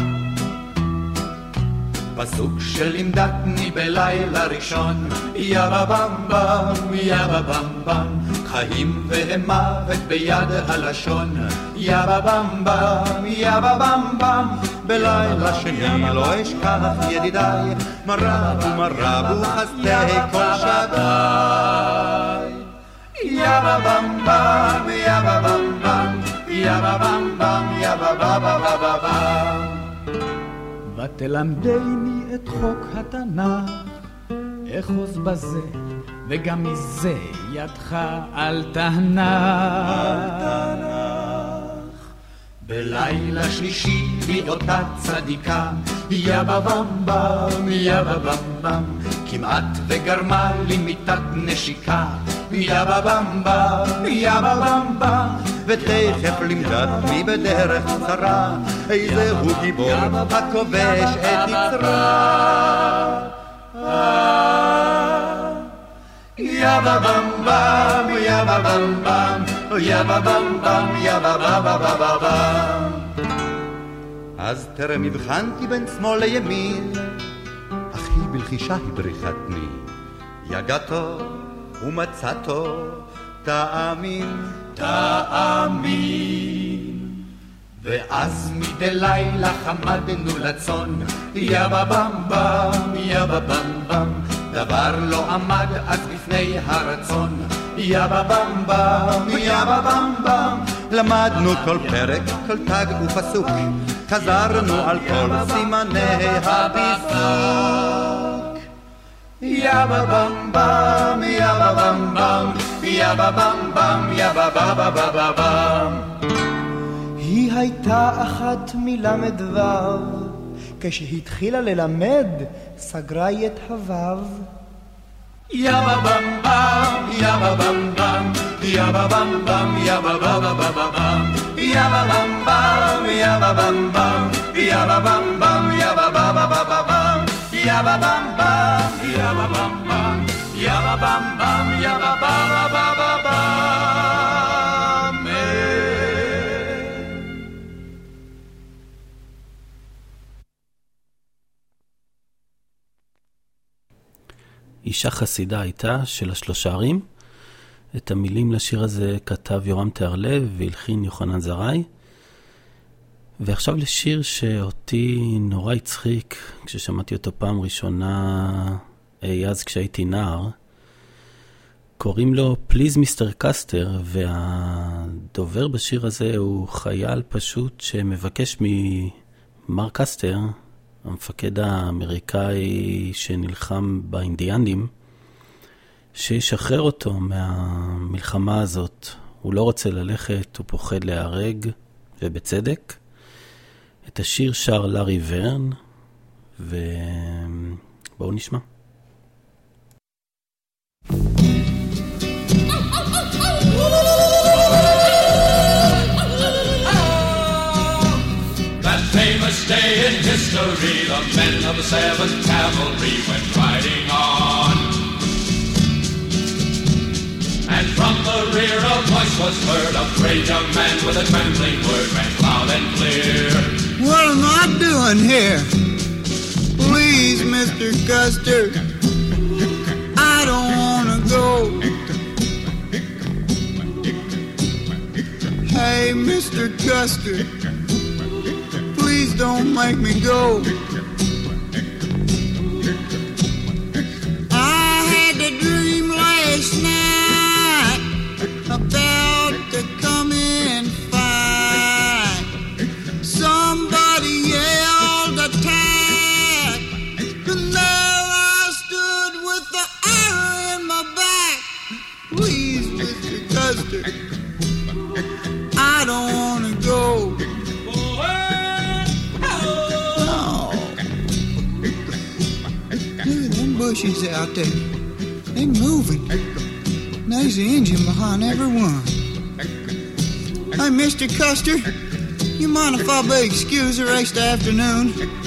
פסוק שלימדתני בלילה ראשון, יא בבמבם, יא בבמבם, חיים ומוות ביד הלשון, יא בבמבם, יא בבמבם, בלילה שני לא אשכח ידידיי, מה רבו מה רבו חסדי כל שדי. יא בבמבם, יא בבמבם, יא בבמבם, יא בבבבבם. ותלמדני את חוק התנ"ך, אחוז בזה וגם מזה ידך אל תנח. בלילה שלישי מאותה צדיקה, יא בבמבם, יא בבמבם, כמעט וגרמה לי מיתת נשיקה, יא בבמבם, יא בבמבם, ותכף לימדתני בדרך צרה, איזה הוא גיבור הכובש את יצרה. יא בבמבם, יא בבמבם, יא בבמבם, יא בבבבבם. אז תרם הבחנתי בין שמאל לימין, אך היא בלחישה הבריחתני, יגעתו ומצאתו תאמין, תאמין. ואז מדי לילה חמדנו לצון, יא בבמבם, יא בבמבם, דבר לא עמד אז בפני הרצון, יא בבמבם, יא בבמבם, למדנו כל פרק, כל תג ופסוק, חזרנו על כל סימני הביסוק. יא בבמבם, יא בבמבם, יא בבמבם, יא בבבבבם. היא הייתה אחת מלמדוו, כשהתחילה ללמד סגרה את הוו. Yabba bum bum, yabba bum bum, yabba bum bum, yabba ba ba ba ba bum. Yabba bum bum, yabba bum bum, yabba bum bum, yabba ba ba ba ba bum. Yabba bum bum, yabba bum bum, yabba bum bum, yabba ba ba ba ba bum. אישה חסידה הייתה של השלושה ערים. את המילים לשיר הזה כתב יורם תיארלב והלחין יוחנן זרעי. ועכשיו לשיר שאותי נורא הצחיק כששמעתי אותו פעם ראשונה אז כשהייתי נער. קוראים לו פליז מיסטר קסטר, והדובר בשיר הזה הוא חייל פשוט שמבקש ממר קסטר, המפקד האמריקאי שנלחם באינדיאנים, שישחרר אותו מהמלחמה הזאת. הוא לא רוצה ללכת, הוא פוחד להיהרג, ובצדק. את השיר שר לארי ורן, ובואו נשמע. Famous day in history, the men of the seventh Cavalry went riding on. And from the rear a voice was heard, a brave young man with a trembling word ran loud and clear. What am I doing here? Please, Mister Custer, I don't want to go. Hey, Mister Custer, please don't make me go. I had a dream last night about to come in fight. Somebody yelled attack, and there I stood with the arrow in my back. Please, Mister Custer, I don't want to go. Bushes out there, they moving. There's the engine behind every one. Hey, Mister Custer, you mind if I be excused the rest of the afternoon?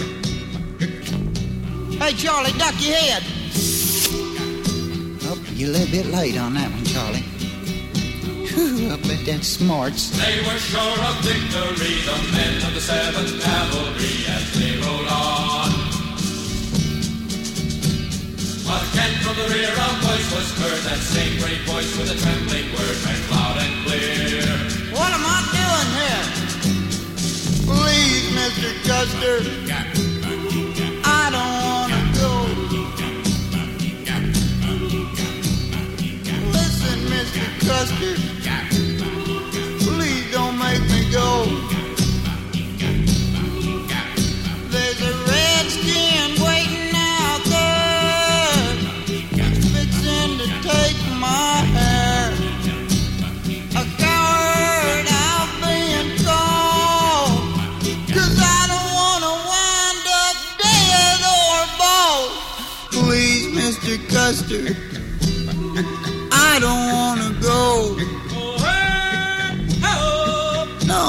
Hey, Charlie, duck your head. Oh, you're a little bit late on that one, Charlie. Whew, I bet that's smarts. They were sure of victory, the men of the seventh Cavalry, as they rolled on. But again from the rear a voice was heard, that same great voice with a trembling word ran loud and clear. What am I doing here? Please, Mister Custer, I don't want to go. Listen, Mister Custer, please don't make me go. There's a redskin waiting out there, fixing to take my hair. A coward I've been called, 'cause I don't want to wind up dead or bald. Please, Mister Custer, I don't want to go. No.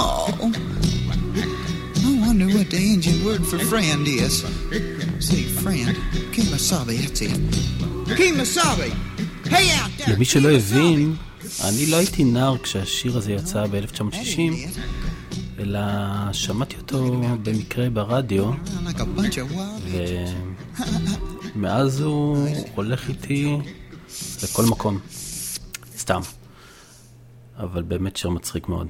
I wonder what the Indian word for friend is. See, friend. Kemosabe, that's it. Kemosabe. Hey out there. למי שלא הבין, אני לא הייתי נער כשהשיר הזה יצא ב-אלף תשע מאות שישים, אלא שמעתי אותו במקרה ברדיו, ומאז הוא הולך איתי לכל מקום. סתם. אבל באמת שיר מצחיק מאוד.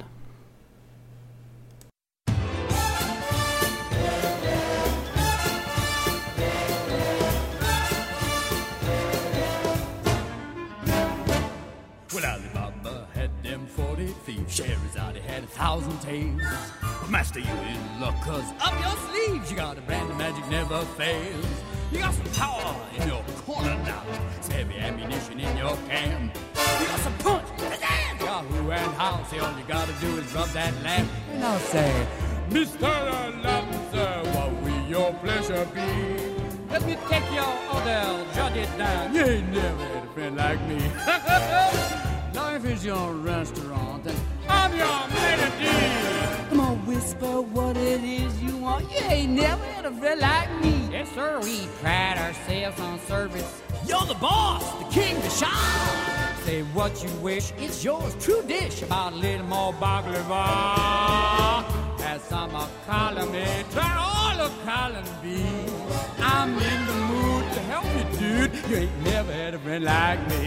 Well, Alibaba had them forty thieves, Sherazade had a thousand tales. But master, you in luck, 'cause up your sleeves you got a brand of magic never fails. You got some power in your corner now, some heavy ammunition in your camp. You got some punch, pizzazz, Yahoo and how. Say all you gotta do is rub that lamp, and I'll say, Mister Alonzo, what will your pleasure be? Let me take your order, jot it down. You ain't never had a friend like me. Now if it's your restaurant, then I'm your melody. Come on, whisper what it is you want. You ain't never had a friend like me. Yes, sir, we pride ourselves on service. You're the boss, the king, the shine. Say what you wish, it's yours, true dish. About a little more baklava. As some are calling me, try all of calling me. I'm in the mood to help you, dude. You ain't never had a friend like me.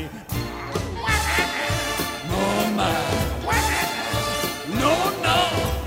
No, my. No, no.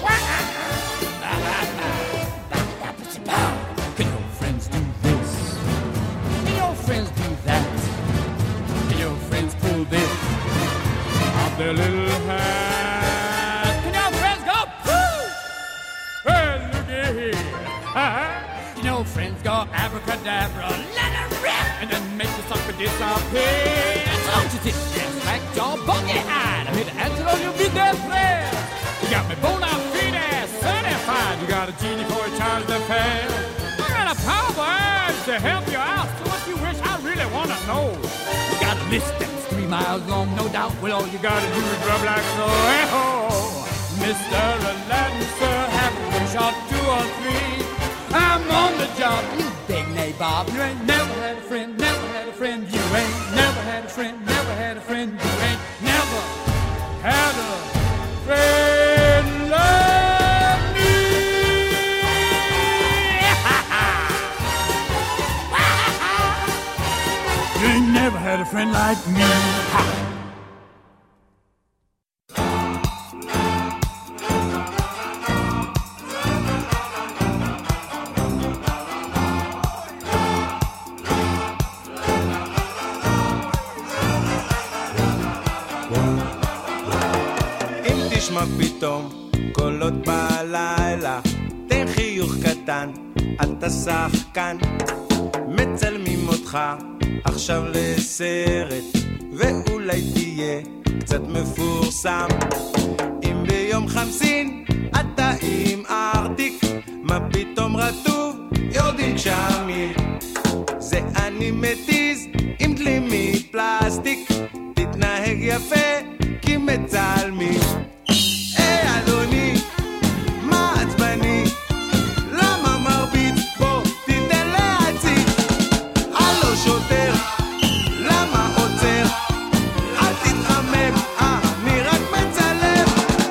Can your friends do this? Can your friends do that? Can your friends pull this off their little hat? Can your friends go poo? Hey, look at here. Can your friends go abracadabra, let it rip, and then make the sucker disappear? Don't you think that's like your buggy-eyed? I'm here to answer all your business prayers. You got me bona fide certified. You got a genie for a charge to pay. I got a power urge to help you out. So what you wish, I really want to know. You got a list that's three miles long, no doubt. Well, all you got to do is rub like so. Hey-ho! Mister Aladdin, sir, have a wish or two or three. I'm on the job, you big nabob. You ain't never had a friend, never had a friend. You ain't never had a friend, never had a friend. You ain't never had a friend like me. You ain't never had a friend like me. מה פתאום קולות בלילה, תן חיוך קטן, אתה שחקן, מצלמים אותך עכשיו לסרט, ואולי תהיה קצת מפורסם. אם ביום חמסין אתה עם ארטיק, מה פתאום רטוב יורדים גשמים, זה אני מתיז עם דלי מפלסטיק, תתנהג יפה כי מצלמים. אדוני, מה עצבני? למה מרביץ? בוא תיתן להציץ. הלו שוטר, למה עוצר? אל תתחמם, אני רק מצלם.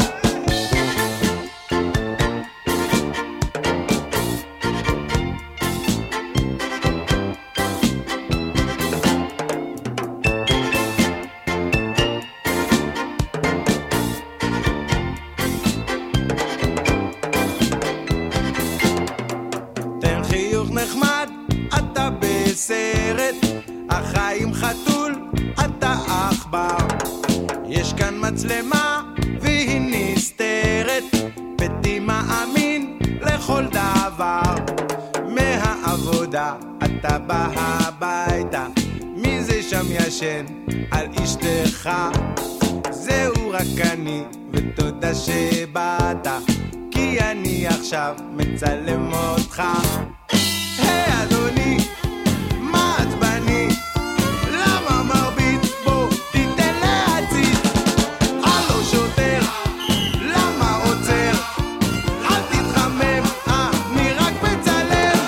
החיים חתול, אתה אכבר. יש כאן מצלמה והיא נסתרת, ביתי מאמין לכל דבר. מהעבודה אתה בא הביתה, מי זה שם ישן על אשתך? זהו רק אני, ותודה שבאת, כי אני עכשיו מצלם אותך. היי אדוני, מה עצבני? למה מרביץ? בוא תיתן להציץ. הלו שוטר, למה עוצר? אל תתחמם, אני רק מצלם.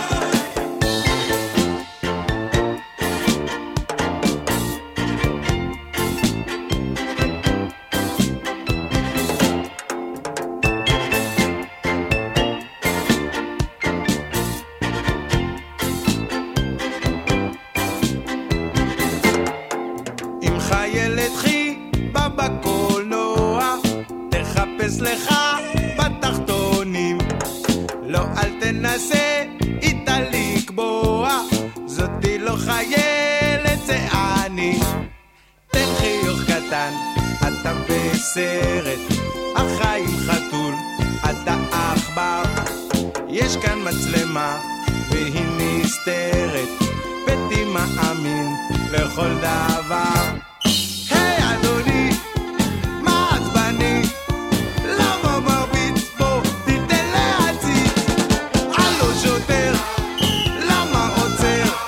לך בתחתונים, לא אל תנסה איתה לקבוע, זאתי לא חיילת, זה אני. תן חיוך קטן, אתה בסרט, החיים חתול, אתה אכבר. יש כאן מצלמה והיא נסתרת, ביתי מאמין לכל דבר. היי אדוני, מה עצבני? למה מרביץ? בוא תיתן להציץ. הלו שוטר, למה עוצר?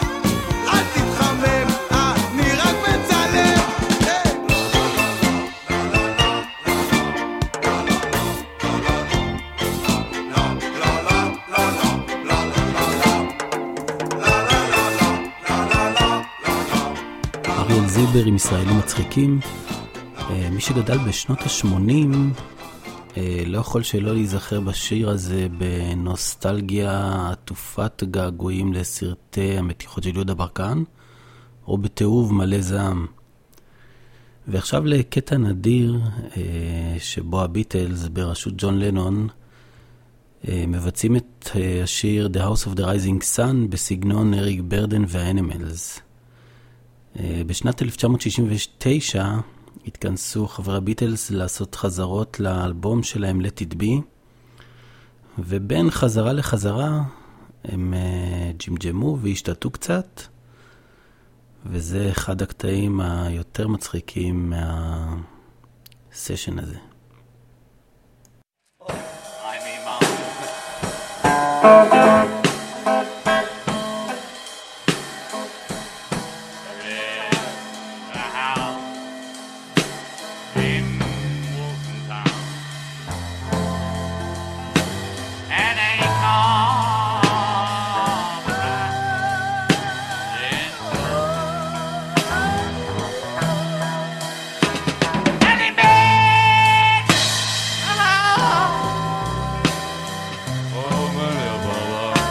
קליברים ישראלים מצחיקים. מי שגדל בשנות ה-שמונים לא יכול שלא להיזכר בשיר הזה בנוסטלגיה עטופת געגועים לסרטי המתיחות של יהודה ברקן, או בתיעוב מלא זעם. ועכשיו לקטע נדיר שבו הביטלס בראשות ג'ון לנון מבצעים את השיר The House of the Rising Sun בסגנון אריק ברדן והאנימלס. בשנת אלף תשע מאות שישים ותשע התכנסו חברי הביטלס לעשות חזרות לאלבום שלהם Let It Be, ובין חזרה לחזרה הם ג'ימג'מו והשתתו קצת, וזה אחד הקטעים היותר מצחיקים מהסשן הזה. Oh, my little boy.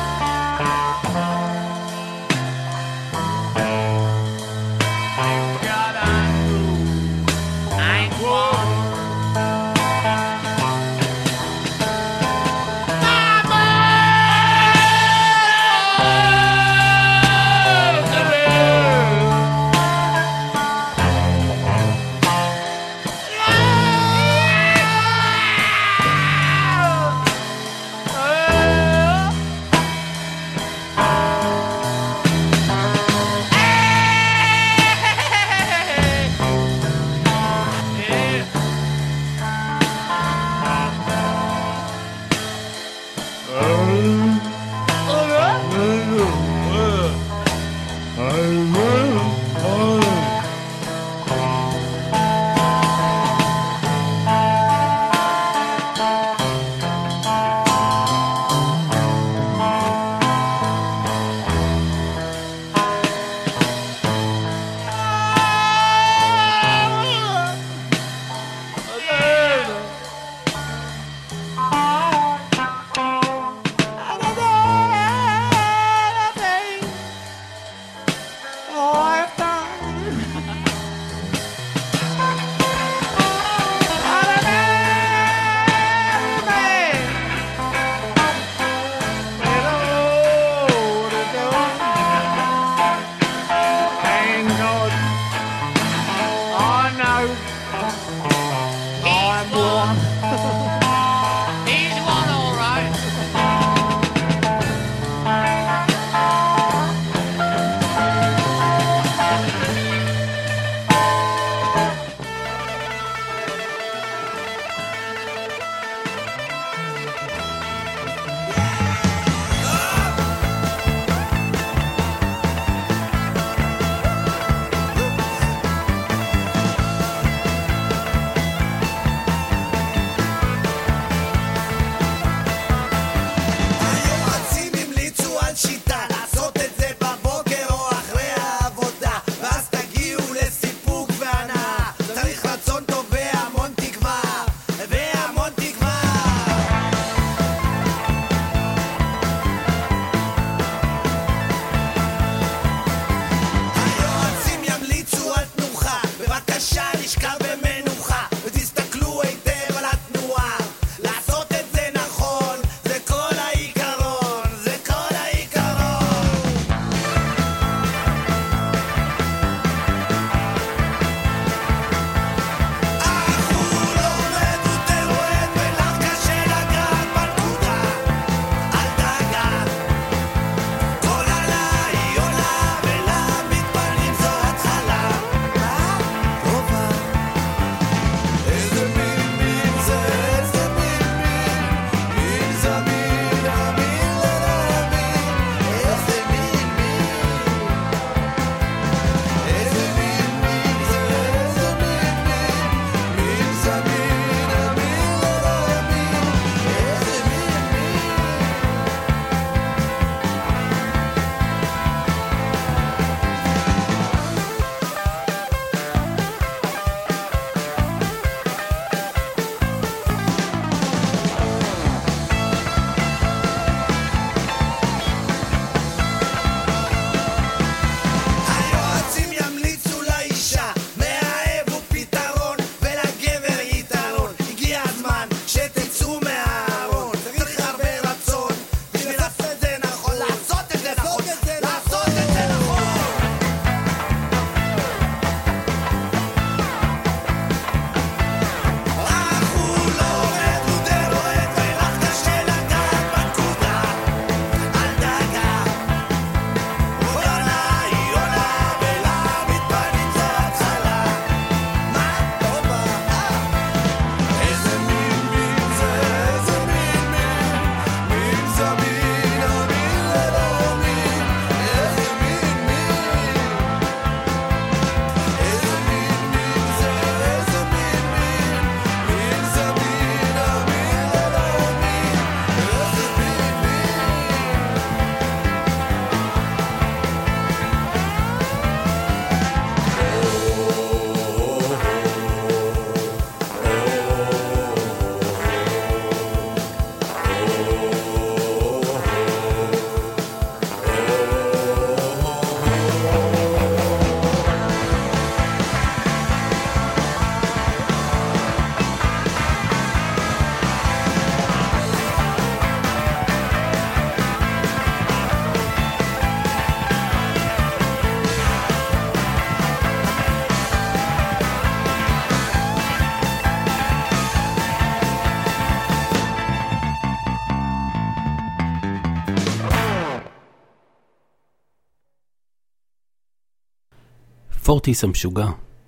פורטיס המשוגע.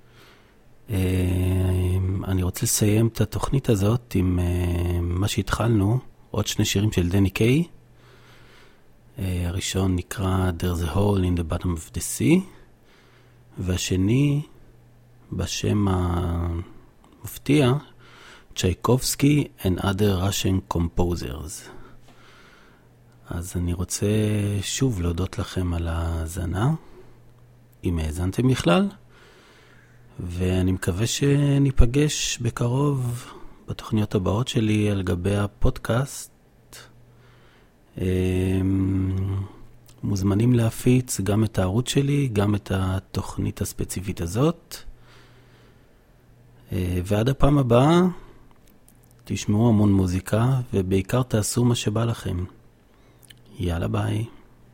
אני רוצה לסיים את התוכנית הזאת עם מה שהתחלנו, עוד שני שירים של דני קיי. הראשון נקרא There's a hole in the bottom of the sea, והשני בשם המפתיע צ'ייקובסקי and other Russian composers. אז אני רוצה שוב להודות לכם על ההאזנה, אם האזנתם בכלל, ואני מקווה שניפגש בקרוב בתוכניות הבאות שלי על גבי הפודקאסט. מוזמנים להפיץ גם את הערוץ שלי, גם את התוכנית הספציפית הזאת. ועד הפעם הבאה, תשמעו המון מוזיקה, ובעיקר תעשו מה שבא לכם. יאללה ביי.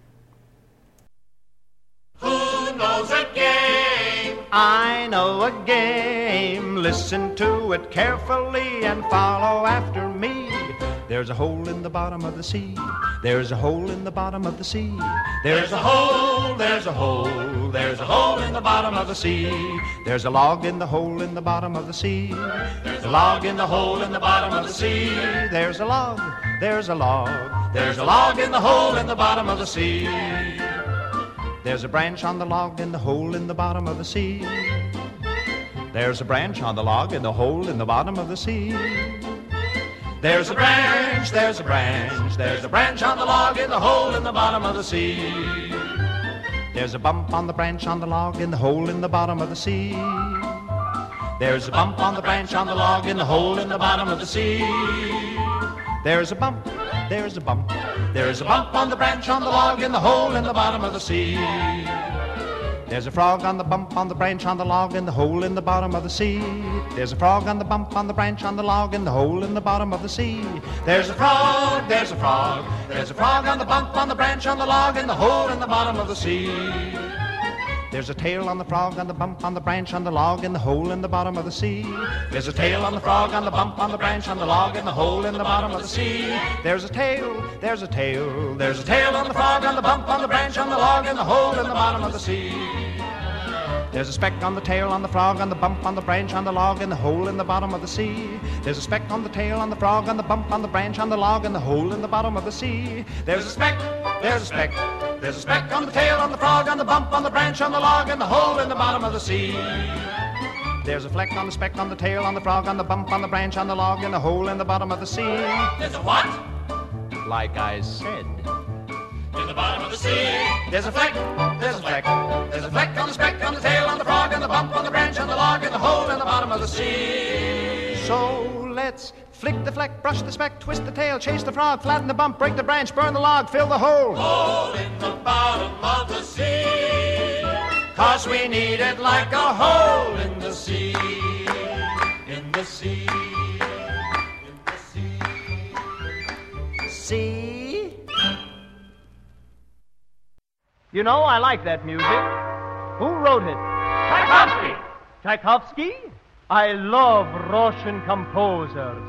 Who knows a game? I know a game. Listen to it carefully and follow after me. There's a hole in the bottom of the sea. There's a hole in the bottom of the sea. There's a hole, there's a hole, there's a hole in the bottom of the sea. There's a log in the hole in the bottom of the sea. There's a log in the hole in the bottom of the sea. There's a log, there's a log. There's a log in the hole in the bottom of the sea. There's a branch on the log in the hole in the bottom of the sea. There's a branch on the log in the hole in the bottom of the sea. There's a branch, there's a branch, there's a branch on the log in the hole in the bottom of the sea. There's a bump on the branch on the log in the hole in the bottom of the sea. There's a bump on the branch on the log in the hole in the bottom of the sea. There's a bump, there's a bump. There's a bump on the branch on the log in the hole in the bottom of the sea. There's a frog on the bump on the branch on the log in the hole in the bottom of the sea. There's a frog on the bump on the branch on the log in the hole in the bottom of the sea. There's a frog, there's a frog, there's a frog on the bump on the branch on the log in the hole in the bottom of the sea. There's a tail on the frog on the bump on the branch on the log in the hole in the bottom of the sea. There's a tail on the frog on the bump on the branch on the log in the hole in the bottom of the sea. There's a tail, there's a tail, there's a tail on the frog on the bump on the branch on the log in the hole in the bottom of the sea. There's a speck on the tail on the frog on the bump on the branch on the log in the hole in the bottom of the sea. There's a speck on the tail on the frog on the bump on the branch on the log in the hole in the bottom of the sea. There's a speck, there's a speck, there's a speck on the tail on the frog on the bump on the branch on the log in the hole in the bottom of the sea. There's a fleck on the speck on the tail on the frog on the bump on the branch on the log in the hole in the bottom of the sea. There's a what? Like I said. In the bottom of the sea. There's a fleck, there's a fleck, there's a fleck on the speck on the tail on the frog and the bump on the branch on the log in the hole in the bottom of the sea. So let's flick the fleck, brush the speck, twist the tail, chase the frog, flatten the bump, break the branch, burn the log, fill the hole. Hole in the bottom of the sea. 'Cause we need it like a hole in the sea. In the sea. In the sea. See? You know, I like that music. Who wrote it? Tchaikovsky! Tchaikovsky? I love Russian composers.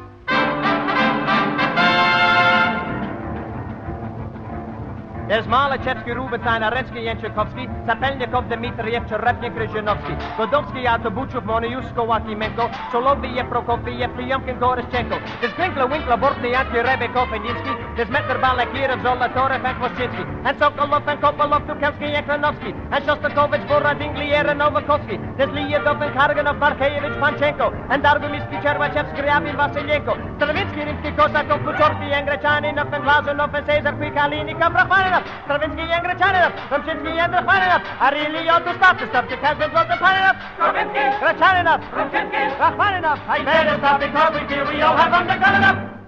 There's Malachevsky, Rubinstein, Arensky, Yanchikovsky, Sapelnikov, Dmitriev, Cherepnik, Rezhinovsky, Godovsky, Autobuchov, Moneyusko, Wakimenko, Soloviev, Prokofiev, Triumkin, Goroschenko. There's Winkler, Winkler, Bortniansky, Rebekov, and Yinsky. There's Metner, Balakirov, Zolotarev, and Kvoschinsky. And Sokolov, and Kopolov, Tukelsky, and Kranovsky. And Shostakovich, Borad, Inglier, and Novakovsky. There's Lyudov, and Karganov, Markeyevich, Panchenko. And Dargumisky, Chervachevsky, Ryabin, Vasilyenko. Stravinsky, Rimsky, Kosakov, Kuchorky, and Grachaninoff, and Glazunov, and Cesar, Kvikalinikov, Rachmaninoff. Stravinsky and Grachaninoff, Rumchinsky and Rachmaninoff. I really ought to stop the subject has been brought upon enough. Stravinsky, Grachaninoff, Rumchinsky, Rachmaninoff. I better stop because we feel we all have undergone enough.